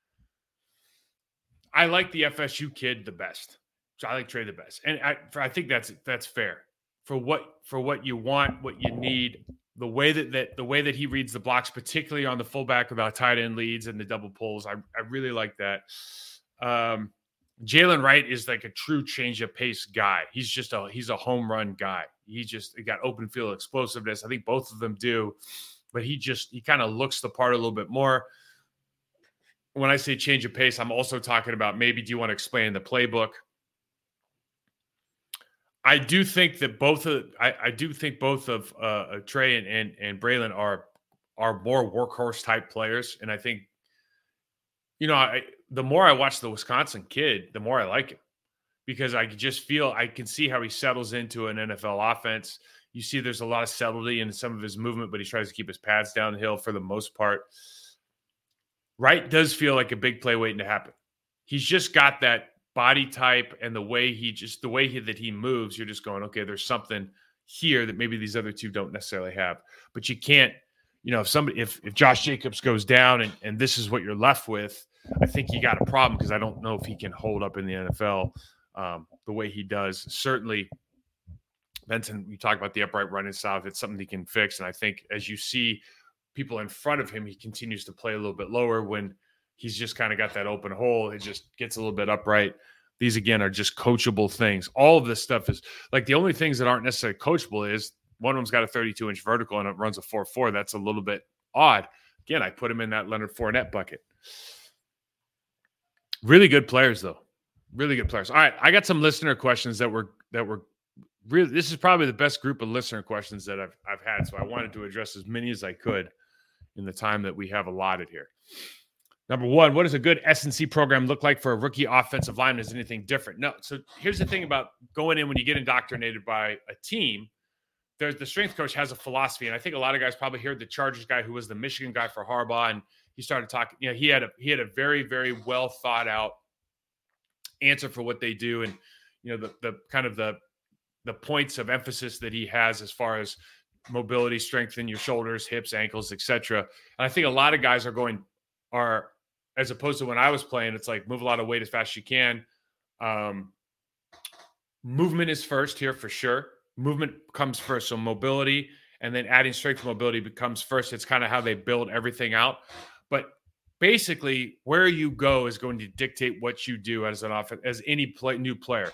I like the F S U kid the best. So I like Trey the best, and I for, I think that's that's fair for what for what you want, what you need. The way that, that the way that he reads the blocks, particularly on the fullback without tight end leads and the double pulls, I I really like that. Um, Jalen Wright is like a true change of pace guy. He's just a he's a home run guy. He just he got open field explosiveness. I think both of them do, but he just he kind of looks the part a little bit more. When I say change of pace, I'm also talking about maybe do you want to explain the playbook? I do think that both of I, I do think both of uh, Trey and, and and Braylon are are more workhorse type players, and I think you know I, the more I watch the Wisconsin kid, the more I like him because I just feel I can see how he settles into an N F L offense. You see, there's a lot of subtlety in some of his movement, but he tries to keep his pads downhill for the most part. Wright does feel like a big play waiting to happen. He's just got that body type and the way he just the way he, that he moves, you're just going, okay, there's something here that maybe these other two don't necessarily have. But you can't, you know, if somebody if if Josh Jacobs goes down and, and this is what you're left with, I think you got a problem because I don't know if he can hold up in the N F L um, the way he does. Certainly, Benson, you talk about the upright running style, it's something he can fix. And I think as you see people in front of him, he continues to play a little bit lower when he's just kind of got that open hole. It just gets a little bit upright. These, again, are just coachable things. All of this stuff is like the only things that aren't necessarily coachable is one of them's got a thirty-two inch vertical and it runs a four four. That's a little bit odd. Again, I put him in that Leonard Fournette bucket. Really good players, though. Really good players. All right, I got some listener questions that were that were really. This is probably the best group of listener questions that I've I've had. So I wanted to address as many as I could in the time that we have allotted here. Number one, what does a good S and C program look like for a rookie offensive lineman? Is anything different? No. So here's the thing about going in when you get indoctrinated by a team. There's the strength coach has a philosophy, and I think a lot of guys probably heard the Chargers guy who was the Michigan guy for Harbaugh, and he started talking. You know, he had a he had a very very well thought out answer for what they do, and you know the the kind of the the points of emphasis that he has as far as mobility, strength in your shoulders, hips, ankles, et cetera. And I think a lot of guys are going are as opposed to when I was playing, it's like move a lot of weight as fast as you can. Um, movement is first here for sure. Movement comes first. So mobility and then adding strength and mobility becomes first. It's kind of how they build everything out. But basically, where you go is going to dictate what you do as an offense, as any play, new player.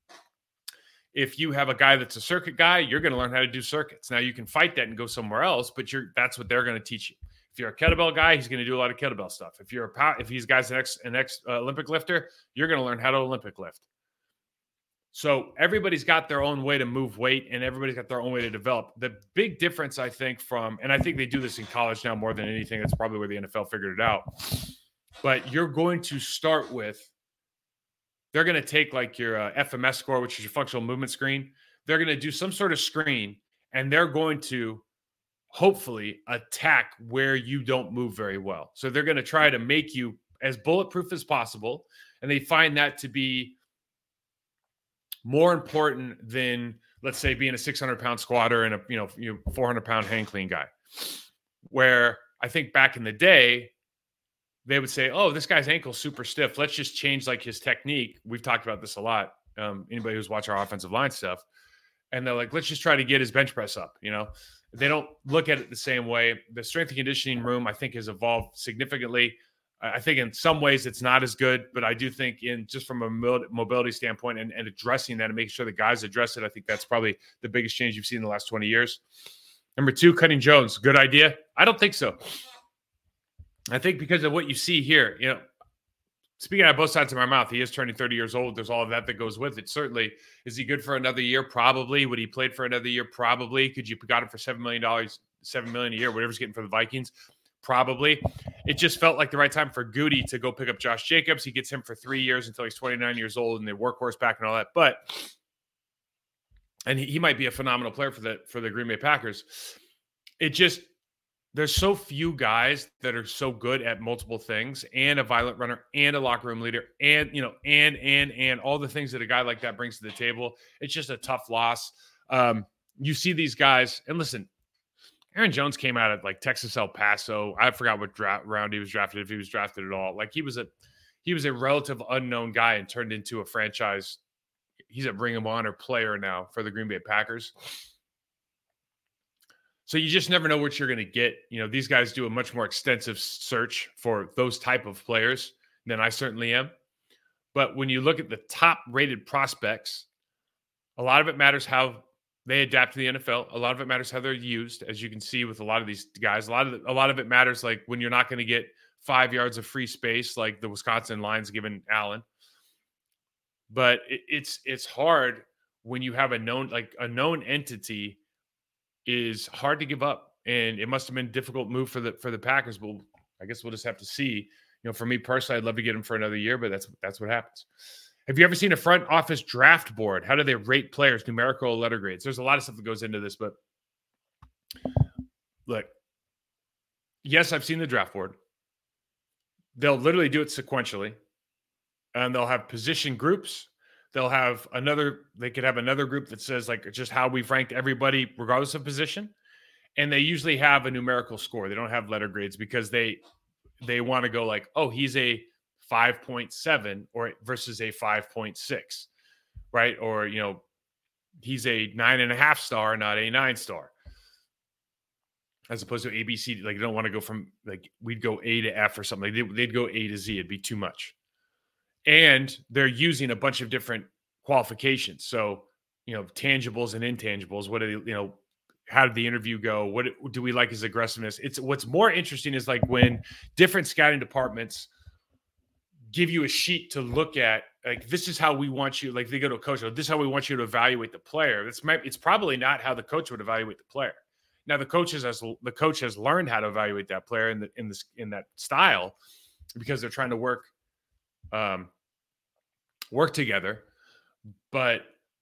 If you have a guy that's a circuit guy, you're going to learn how to do circuits. Now you can fight that and go somewhere else, but you're that's what they're going to teach you. If you're a kettlebell guy, he's going to do a lot of kettlebell stuff. If you're a power, if he's guy's an ex an ex uh, Olympic lifter, you're going to learn how to Olympic lift. So everybody's got their own way to move weight, and everybody's got their own way to develop. The big difference, I think, from and I think they do this in college now more than anything. That's probably where the N F L figured it out. But you're going to start with. They're going to take like your uh, F M S score, which is your functional movement screen. They're going to do some sort of screen, and they're going to hopefully attack where you don't move very well. So they're going to try to make you as bulletproof as possible, and they find that to be more important than, let's say, being a six hundred pound squatter and a you know, you know four hundred pound hang clean guy. Where I think back in the day, they would say, oh, this guy's ankle's super stiff. Let's just change like his technique. We've talked about this a lot. Um, anybody who's watched our offensive line stuff. And they're like, let's just try to get his bench press up. You know, they don't look at it the same way. The strength and conditioning room, I think, has evolved significantly. I think in some ways it's not as good, but I do think in just from a mobility standpoint and, and addressing that and making sure the guys address it, I think that's probably the biggest change you've seen in the last twenty years. Number two, cutting Jones. Good idea? I don't think so. I think because of what you see here, you know, speaking out of both sides of my mouth, he is turning thirty years old. There's all of that that goes with it. Certainly, is he good for another year? Probably. Would he played for another year? Probably. Could you got him for seven million dollars, seven million dollars a year, whatever's getting for the Vikings? Probably. It just felt like the right time for Goody to go pick up Josh Jacobs. He gets him for three years until he's twenty-nine years old and the workhorse back and all that. But, and he, he might be a phenomenal player for the, for the Green Bay Packers. It just, there's so few guys that are so good at multiple things and a violent runner and a locker room leader and, you know, and, and, and all the things that a guy like that brings to the table. It's just a tough loss. Um, you see these guys and listen, Aaron Jones came out of like Texas El Paso. I forgot what draft round he was drafted, if he was drafted at all. Like he was a, he was a relative unknown guy and turned into a franchise. He's a Ring of Honor player now for the Green Bay Packers. So you just never know what you're going to get. You know, these guys do a much more extensive search for those type of players than I certainly am. But when you look at the top rated prospects, a lot of it matters how they adapt to the N F L. A lot of it matters how they're used, as you can see with a lot of these guys. A lot of, the, a lot of it matters like when you're not going to get five yards of free space, like the Wisconsin Lions given Allen. But it, it's, it's hard when you have a known, like a known entity is hard to give up, and it must have been a difficult move for the for the Packers. But I guess we'll just have to see. You know, for me personally, I'd love to get him for another year, but that's that's what happens. Have you ever seen a front office draft board? How do they rate players, numerical or letter grades? There's a lot of stuff that goes into this, but look, yes, I've seen the draft board. They'll literally do it sequentially, and they'll have position groups. They'll have another, they could have another group that says like just how we've ranked everybody regardless of position. And they usually have a numerical score. They don't have letter grades because they, they want to go like, oh, he's a five point seven or versus a five point six, right? Or, you know, he's a nine and a half star, not a nine star. As opposed to A, B, C, like they don't want to go from like, we'd go A to F or something. Like they, they'd go A to Z. It'd be too much. and they're using a bunch of different qualifications. So, you know, tangibles and intangibles. What do they, you know, how did the interview go? What do we like his aggressiveness? It's what's more interesting is like when different scouting departments give you a sheet to look at, like, this is how we want you, like they go to a coach, this is how we want you to evaluate the player. It's it's probably not how the coach would evaluate the player. Now the coach has the coach has learned how to evaluate that player in the in this in that style because they're trying to work um work together. But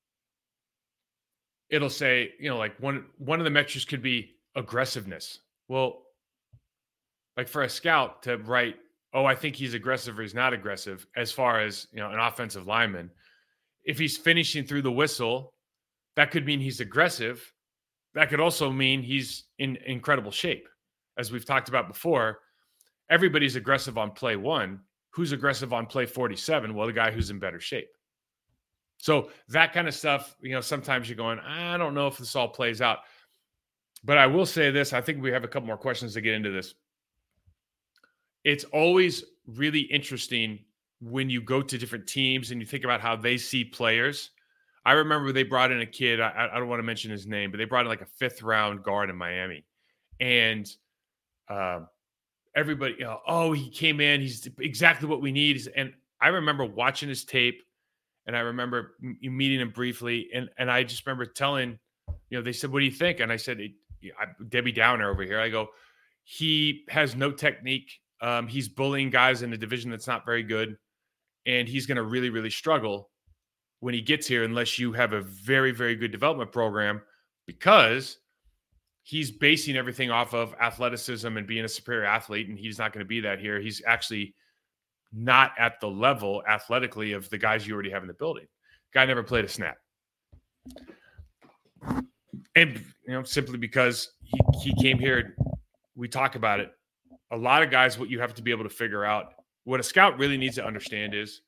it'll say, you know, like one one of the metrics could be aggressiveness. Well, like for a scout to write, oh, I think he's aggressive or he's not aggressive, as far as, you know, an offensive lineman, if he's finishing through the whistle, that could mean he's aggressive. That could also mean he's in incredible shape. As we've talked about before, everybody's aggressive on play one. Who's aggressive on play forty-seven? Well, the guy who's in better shape. So that kind of stuff, you know, sometimes you're going, I don't know if this all plays out. But I will say this, I think we have a couple more questions to get into this. It's always really interesting when you go to different teams and you think about how they see players. I remember they brought in a kid, I, I don't want to mention his name, but they brought in like a fifth round guard in Miami. And uh, everybody, you know, oh, he came in, he's exactly what we need. And I remember watching his tape. And I remember meeting him briefly, and, and I just remember telling, you know, they said, what do you think? And I said, I, Debbie Downer over here. I go, he has no technique. Um, he's bullying guys in a division that's not very good. And he's going to really, really struggle when he gets here unless you have a very, very good development program, because he's basing everything off of athleticism and being a superior athlete, and he's not going to be that here. He's actually not at the level athletically of the guys you already have in the building. Guy never played a snap. And, you know, simply because he, he came here, we talk about it. A lot of guys, what you have to be able to figure out, what a scout really needs to understand is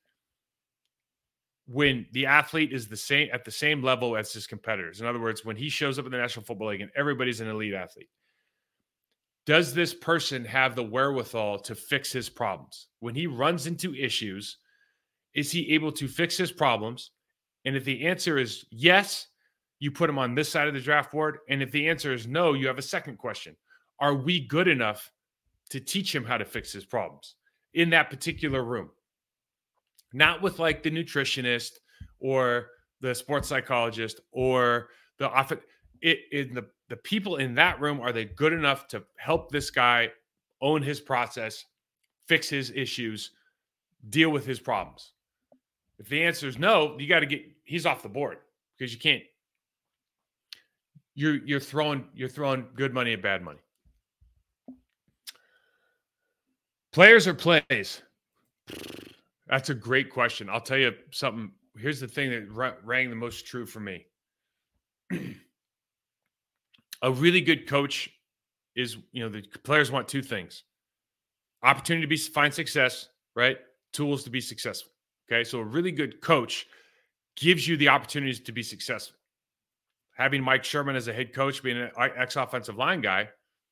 when the athlete is the same at the same level as his competitors. In other words, when he shows up in the National Football League and everybody's an elite athlete, does this person have the wherewithal to fix his problems? When he runs into issues, is he able to fix his problems? And if the answer is yes, you put him on this side of the draft board. And if the answer is no, you have a second question. Are we good enough to teach him how to fix his problems in that particular room? Not with like the nutritionist or the sports psychologist or the office. It in the The people in that room, are they good enough to help this guy own his process, fix his issues, deal with his problems? If the answer is no, you got to get, he's off the board, because you can't, you're, you're throwing, you're throwing good money and bad money. Players or plays? That's a great question. I'll tell you something. Here's the thing that rang the most true for me. A really good coach is, you know, the players want two things: opportunity to be find success, right? Tools to be successful. Okay. So a really good coach gives you the opportunities to be successful. Having Mike Sherman as a head coach, being an ex-offensive line guy,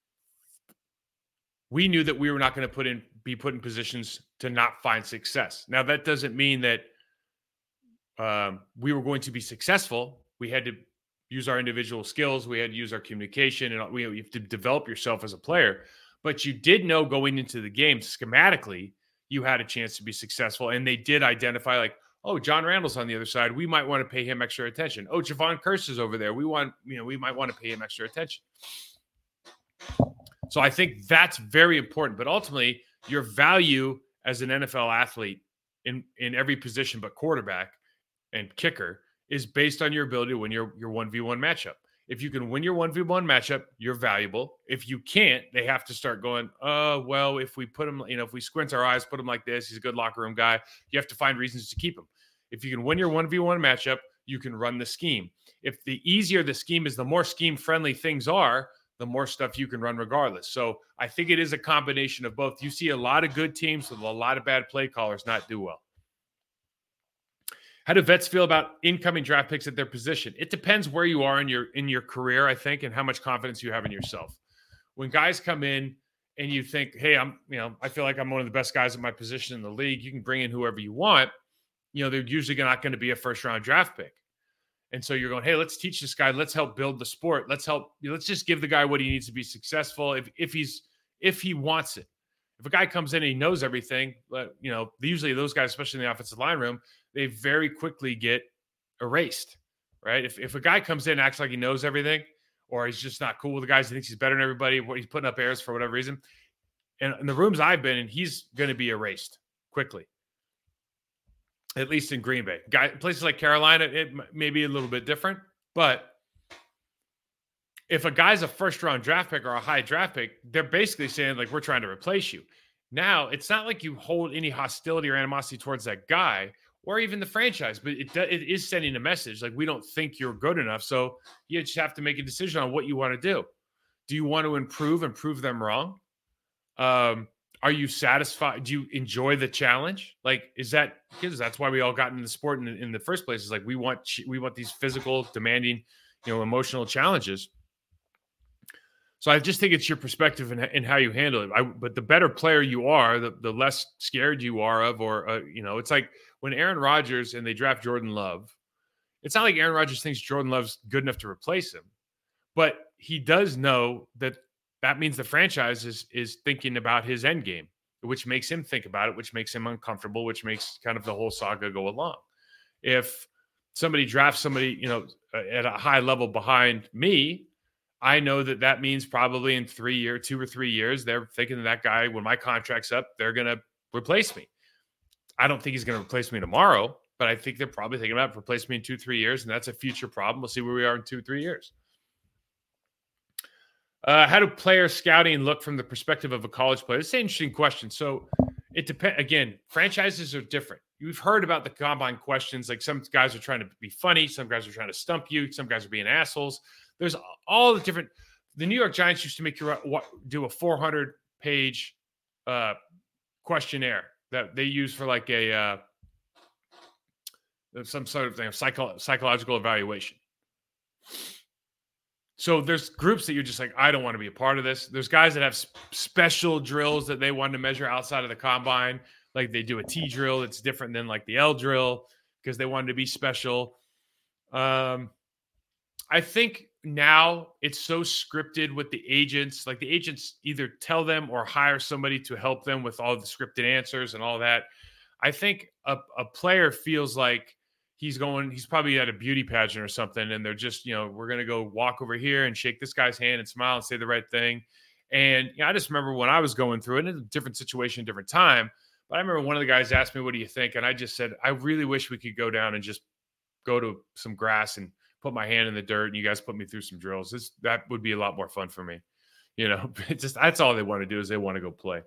we knew that we were not going to put in, be put in positions to not find success. Now, that doesn't mean that um, we were going to be successful. We had to use our individual skills. We had to use our communication, and we you have to develop yourself as a player. But you did know going into the game schematically, you had a chance to be successful. And they did identify, like, oh, John Randall's on the other side. We might want to pay him extra attention. Oh, Javon Curse is over there. We want, you know, we might want to pay him extra attention. So I think that's very important. But ultimately, your value as an N F L athlete in, in every position but quarterback and kicker is based on your ability to win your, your one v one matchup. If you can win your one v one matchup, you're valuable. If you can't, they have to start going, oh, well, if we put him, you know, if we squint our eyes, put him like this, he's a good locker room guy. You have to find reasons to keep him. If you can win your one v one matchup, you can run the scheme. If the easier the scheme is, the more scheme-friendly things are, the more stuff you can run regardless. So I think it is a combination of both. You see a lot of good teams with a lot of bad play callers not do well. How do vets feel about incoming draft picks at their position? It depends where you are in your in your career, I think, and how much confidence you have in yourself. When guys come in and you think, hey, I'm, you know, I feel like I'm one of the best guys at my position in the league. You can bring in whoever you want. You know, they're usually not going to be a first round draft pick. And so you're going, hey, let's teach this guy. Let's help build the sport. Let's help. Let's just give the guy what he needs to be successful. If if he's if he wants it. If a guy comes in and he knows everything, but you know, usually those guys, especially in the offensive line room, they very quickly get erased, right? If if a guy comes in and acts like he knows everything, or he's just not cool with the guys, he thinks he's better than everybody, what he's putting up airs for whatever reason, and in the rooms I've been in, he's going to be erased quickly. At least in Green Bay. Guy, places like Carolina, it may be a little bit different, but if a guy's a first-round draft pick or a high draft pick, they're basically saying, like, we're trying to replace you. Now, it's not like you hold any hostility or animosity towards that guy or even the franchise, but it, it is sending a message, like, we don't think you're good enough, so you just have to make a decision on what you want to do. Do you want to improve and prove them wrong? Um, are you satisfied? Do you enjoy the challenge? Like, is that because that's why we all got into the sport in, in the first place? Is like we want we want these physical, demanding, you know, emotional challenges. So I just think it's your perspective and, and how you handle it. I, but the better player you are, the, the less scared you are of, or, uh, you know, it's like when Aaron Rodgers and they draft Jordan Love, it's not like Aaron Rodgers thinks Jordan Love's good enough to replace him, but he does know that that means the franchise is, is thinking about his end game, which makes him think about it, which makes him uncomfortable, which makes kind of the whole saga go along. If somebody drafts somebody, you know, at a high level behind me, I know that that means probably in three years, two or three years, they're thinking that, that guy, when my contract's up, they're going to replace me. I don't think he's going to replace me tomorrow, but I think they're probably thinking about replacing me in two, three years, and that's a future problem. We'll see where we are in two, three years. Uh, how do player scouting look from the perspective of a college player? It's an interesting question. So it depends. Again, franchises are different. You've heard about the combine questions. Like some guys are trying to be funny. Some guys are trying to stump you. Some guys are being assholes. There's all the different. The New York Giants used to make you do a four hundred page uh, questionnaire that they use for like a uh, some sort of thing, psycho, psychological evaluation. So there's groups that you're just like, I don't want to be a part of this. There's guys that have sp- special drills that they want to measure outside of the combine. Like they do a T drill that's different than like the L drill because they wanted to be special. Um, I think now it's so scripted with the agents. Like the agents either tell them or hire somebody to help them with all the scripted answers and all that. I think a, a player feels like he's going, he's probably at a beauty pageant or something. And they're just, you know, we're going to go walk over here and shake this guy's hand and smile and say the right thing. And you know, I just remember when I was going through it, in a different situation, different time. But I remember one of the guys asked me, what do you think? And I just said, I really wish we could go down and just go to some grass and put my hand in the dirt and you guys put me through some drills. This, that would be a lot more fun for me. You know, it's just, that's all they want to do is they want to go play.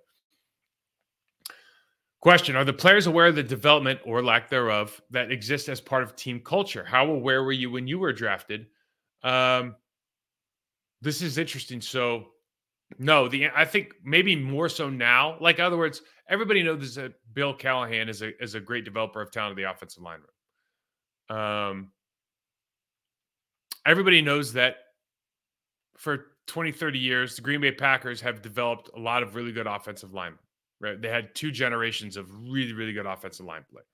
Question, are the players aware of the development or lack thereof that exists as part of team culture? How aware were you when you were drafted? Um, this is interesting. So, no, the I think maybe more so now. Like, in other words, everybody knows that Bill Callahan is a, is a great developer of talent in the offensive line room. Um, everybody knows that for twenty, thirty years, the Green Bay Packers have developed a lot of really good offensive linemen. Right? They had two generations of really, really good offensive line play.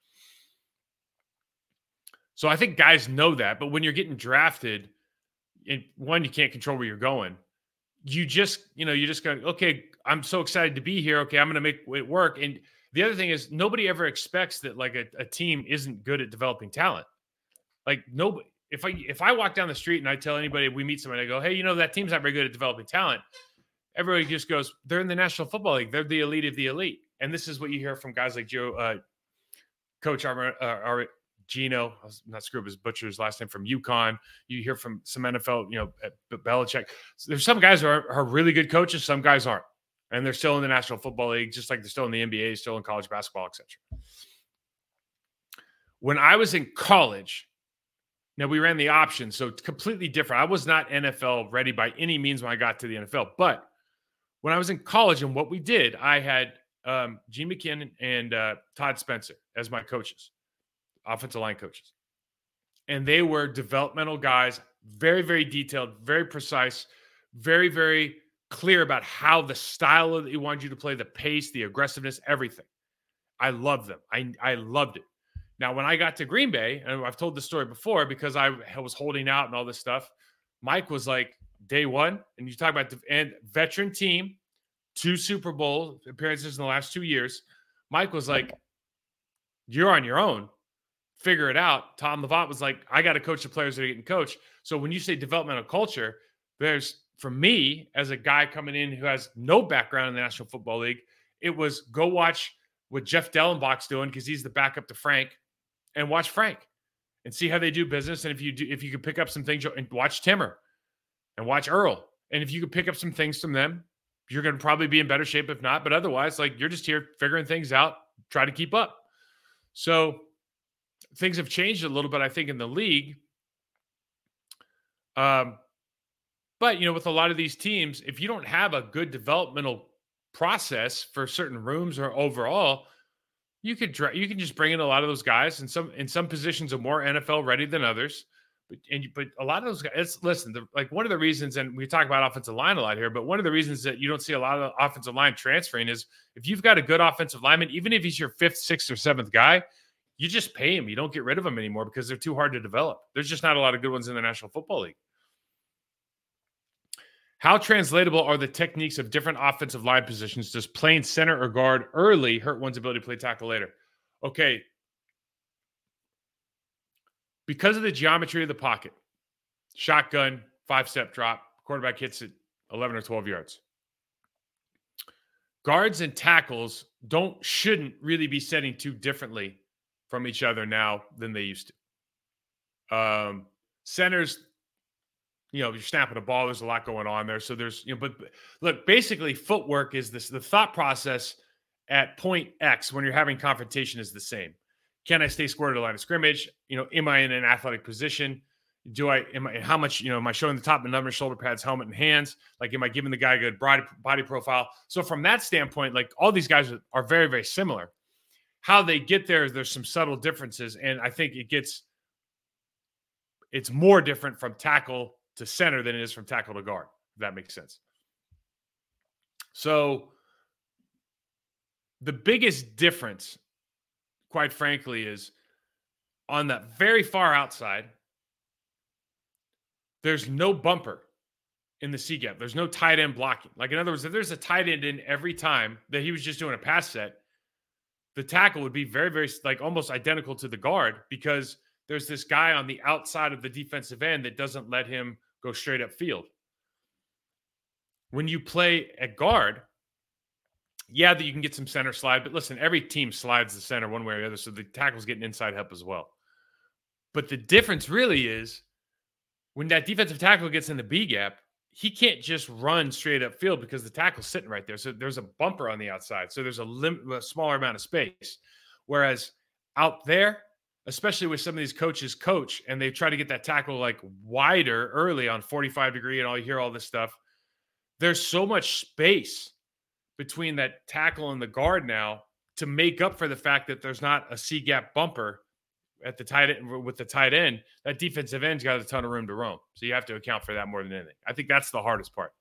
So I think guys know that, but when you're getting drafted, in one, you can't control where you're going. You just, you know, you just go, okay, I'm so excited to be here. Okay, I'm going to make it work. And the other thing is nobody ever expects that like a, a team isn't good at developing talent. Like nobody, if I, if I walk down the street and I tell anybody, we meet somebody, I go, hey, you know, that team's not very good at developing talent. Everybody just goes, they're in the National Football League. They're the elite of the elite. And this is what you hear from guys like Joe, uh, Coach Ar- uh, Ar- Gino, I was not screw up his butcher's last name, from UConn. You hear from some N F L, you know, Belichick. So there's some guys who are, are really good coaches. Some guys aren't. And they're still in the National Football League, just like they're still in the N B A, still in college basketball, et cetera. When I was in college, now we ran the option, so it's completely different. I was not N F L ready by any means when I got to the N F L. But when I was in college and what we did, I had um, Gene McKinnon and uh, Todd Spencer as my coaches, offensive line coaches. And they were developmental guys, very, very detailed, very precise, very, very clear about how the style that he wanted you to play, the pace, the aggressiveness, everything. I loved them. I I loved it. Now, when I got to Green Bay, and I've told this story before because I was holding out and all this stuff, Mike was like, day one, and you talk about the and veteran team, two Super Bowl appearances in the last two years. Mike was like, you're on your own. Figure it out. Tom Levant was like, I got to coach the players that are getting coached. So when you say developmental culture, there's, for me, as a guy coming in who has no background in the National Football League, it was go watch what Jeff Dellenbach's doing because he's the backup to Frank, and watch Frank and see how they do business. And if you do, if you can pick up some things, and watch Timmer and watch Earl. And if you can pick up some things from them, you're going to probably be in better shape if not. But otherwise, like, you're just here figuring things out, try to keep up. So things have changed a little bit, I think, in the league. Um, but, you know, with a lot of these teams, if you don't have a good developmental process for certain rooms or overall, you could you can just bring in a lot of those guys, and some in some positions are more N F L ready than others. But and but a lot of those guys, it's, listen, the, like one of the reasons, and we talk about offensive line a lot here, but one of the reasons that you don't see a lot of offensive line transferring is if you've got a good offensive lineman, even if he's your fifth, sixth, or seventh guy, you just pay him. You don't get rid of them anymore because they're too hard to develop. There's just not a lot of good ones in the National Football League. How translatable are the techniques of different offensive line positions? Does playing center or guard early hurt one's ability to play tackle later? Okay. Because of the geometry of the pocket, shotgun, five-step drop, quarterback hits it eleven or twelve yards. Guards and tackles don't shouldn't really be setting too differently from each other now than they used to. Um, centers, you know, you're snapping a ball. There's a lot going on there. So there's, you know, but look, basically footwork is this, the thought process at point X when you're having confrontation is the same. Can I stay square to the line of scrimmage? You know, am I in an athletic position? Do I, am I, how much, you know, am I showing the top of the number, shoulder pads, helmet, and hands? Like, am I giving the guy a good body, body profile? So from that standpoint, like all these guys are, are very, very similar. How they get there, there's some subtle differences. And I think it gets, it's more different from tackle to center than it is from tackle to guard, if that makes sense. So the biggest difference, quite frankly, is on that very far outside, there's no bumper in the C-gap. There's no tight end blocking. Like, in other words, if there's a tight end in every time that he was just doing a pass set, the tackle would be very, very, like, almost identical to the guard because there's this guy on the outside of the defensive end that doesn't let him go straight up field. When you play at guard, yeah, that you can get some center slide, but listen, every team slides the center one way or the other, so the tackle's getting inside help as well. But the difference really is when that defensive tackle gets in the B gap, he can't just run straight up field because the tackle's sitting right there. So there's a bumper on the outside. So there's a, lim- a smaller amount of space. Whereas out there, especially with some of these coaches coach and they try to get that tackle like wider early on forty-five degree and all you hear all this stuff, there's so much space between that tackle and the guard now to make up for the fact that there's not a C-gap bumper at the tight end with the tight end. That defensive end's got a ton of room to roam. So you have to account for that more than anything. I think that's the hardest part.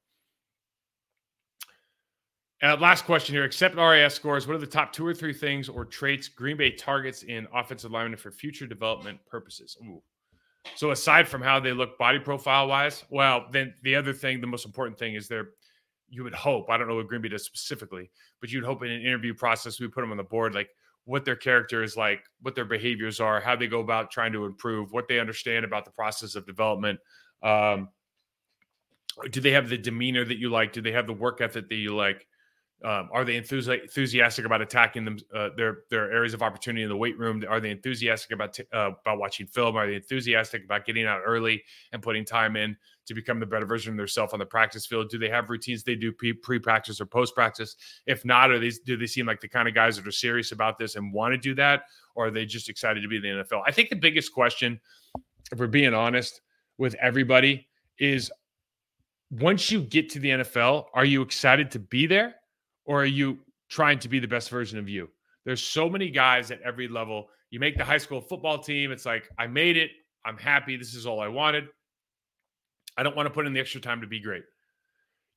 Uh, last question here. Except R A S scores, what are the top two or three things or traits Green Bay targets in offensive linemen for future development purposes? Ooh. So aside from how they look body profile-wise, well, then the other thing, the most important thing is they're, you would hope, I don't know what Green Bay does specifically, but you'd hope in an interview process, we put them on the board, like what their character is like, what their behaviors are, how they go about trying to improve, what they understand about the process of development. Um, do they have the demeanor that you like? Do they have the work ethic that you like? Um, are they enthusi- enthusiastic about attacking them, uh, their their areas of opportunity in the weight room? Are they enthusiastic about t- uh, about watching film? Are they enthusiastic about getting out early and putting time in to become the better version of themselves on the practice field? Do they have routines they do pre- pre-practice or post-practice? If not, are they, do they seem like the kind of guys that are serious about this and want to do that? Or are they just excited to be in the N F L? I think the biggest question, if we're being honest with everybody, is once you get to the N F L, are you excited to be there? Or are you trying to be the best version of you? There's so many guys at every level. You make the high school football team. It's like, I made it. I'm happy. This is all I wanted. I don't want to put in the extra time to be great.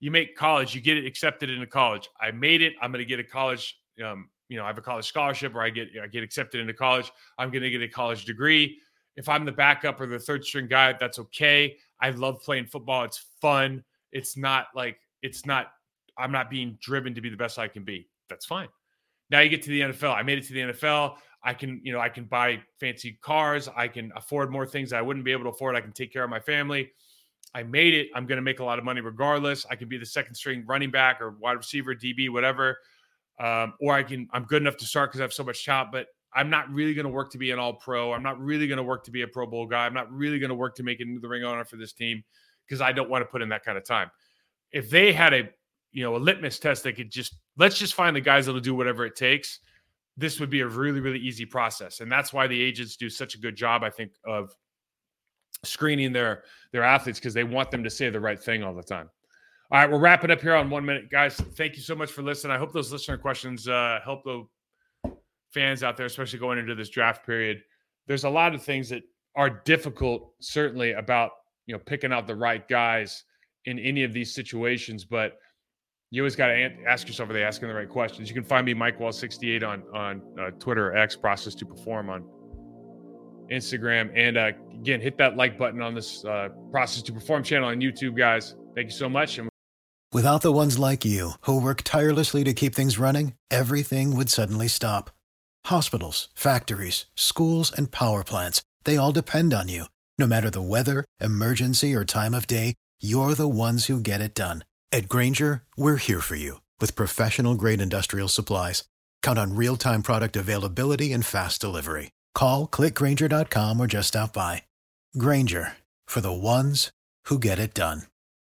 you make college, you get it accepted into college. I made it. I'm going to get a college, um, you know, I have a college scholarship, or I get I get accepted into college. I'm going to get a college degree. If I'm the backup or the third string guy, that's okay. I love playing football. It's fun. It's not like, it's not, I'm not being driven to be the best I can be. That's fine. Now you get to the N F L. I made it to the N F L. I can, you know, I can buy fancy cars. I can afford more things I wouldn't be able to afford. I can take care of my family. I made it. I'm going to make a lot of money regardless. I can be the second string running back or wide receiver, D B, whatever. Um, or I can, I'm good enough to start because I have so much talent, but I'm not really going to work to be an all pro. I'm not really going to work to be a Pro Bowl guy. I'm not really going to work to make it into the ring honor for this team because I don't want to put in that kind of time. If they had a, you know, a litmus test, they could just, let's just find the guys that'll do whatever it takes. This would be a really, really easy process. And that's why the agents do such a good job, I think, of screening their, their athletes, because they want them to say the right thing all the time. All right, we're wrapping up here on one minute. Guys, thank you so much for listening. I hope those listener questions uh, help the fans out there, especially going into this draft period. There's a lot of things that are difficult, certainly, about, you know, picking out the right guys in any of these situations, but you always got to ask yourself, are they asking the right questions? You can find me, Mike Wall sixty-eight, on on uh, Twitter or X, Process to Perform on Instagram. And uh, again, hit that like button on this uh, Process to Perform channel on YouTube, guys. Thank you so much. And without the ones like you who work tirelessly to keep things running, everything would suddenly stop. Hospitals, factories, schools, and power plants, they all depend on you. No matter the weather, emergency, or time of day, you're the ones who get it done. At Grainger, we're here for you with professional-grade industrial supplies. Count on real-time product availability and fast delivery. Call, click Grainger dot com, or just stop by. Grainger, for the ones who get it done.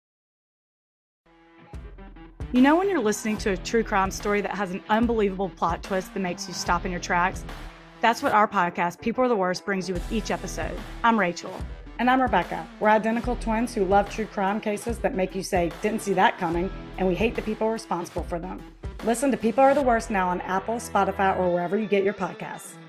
You know when you're listening to a true crime story that has an unbelievable plot twist that makes you stop in your tracks? That's what our podcast, People Are the Worst, brings you with each episode. I'm Rachel. And I'm Rebecca. We're identical twins who love true crime cases that make you say, didn't see that coming, and we hate the people responsible for them. Listen to People Are the Worst now on Apple, Spotify, or wherever you get your podcasts.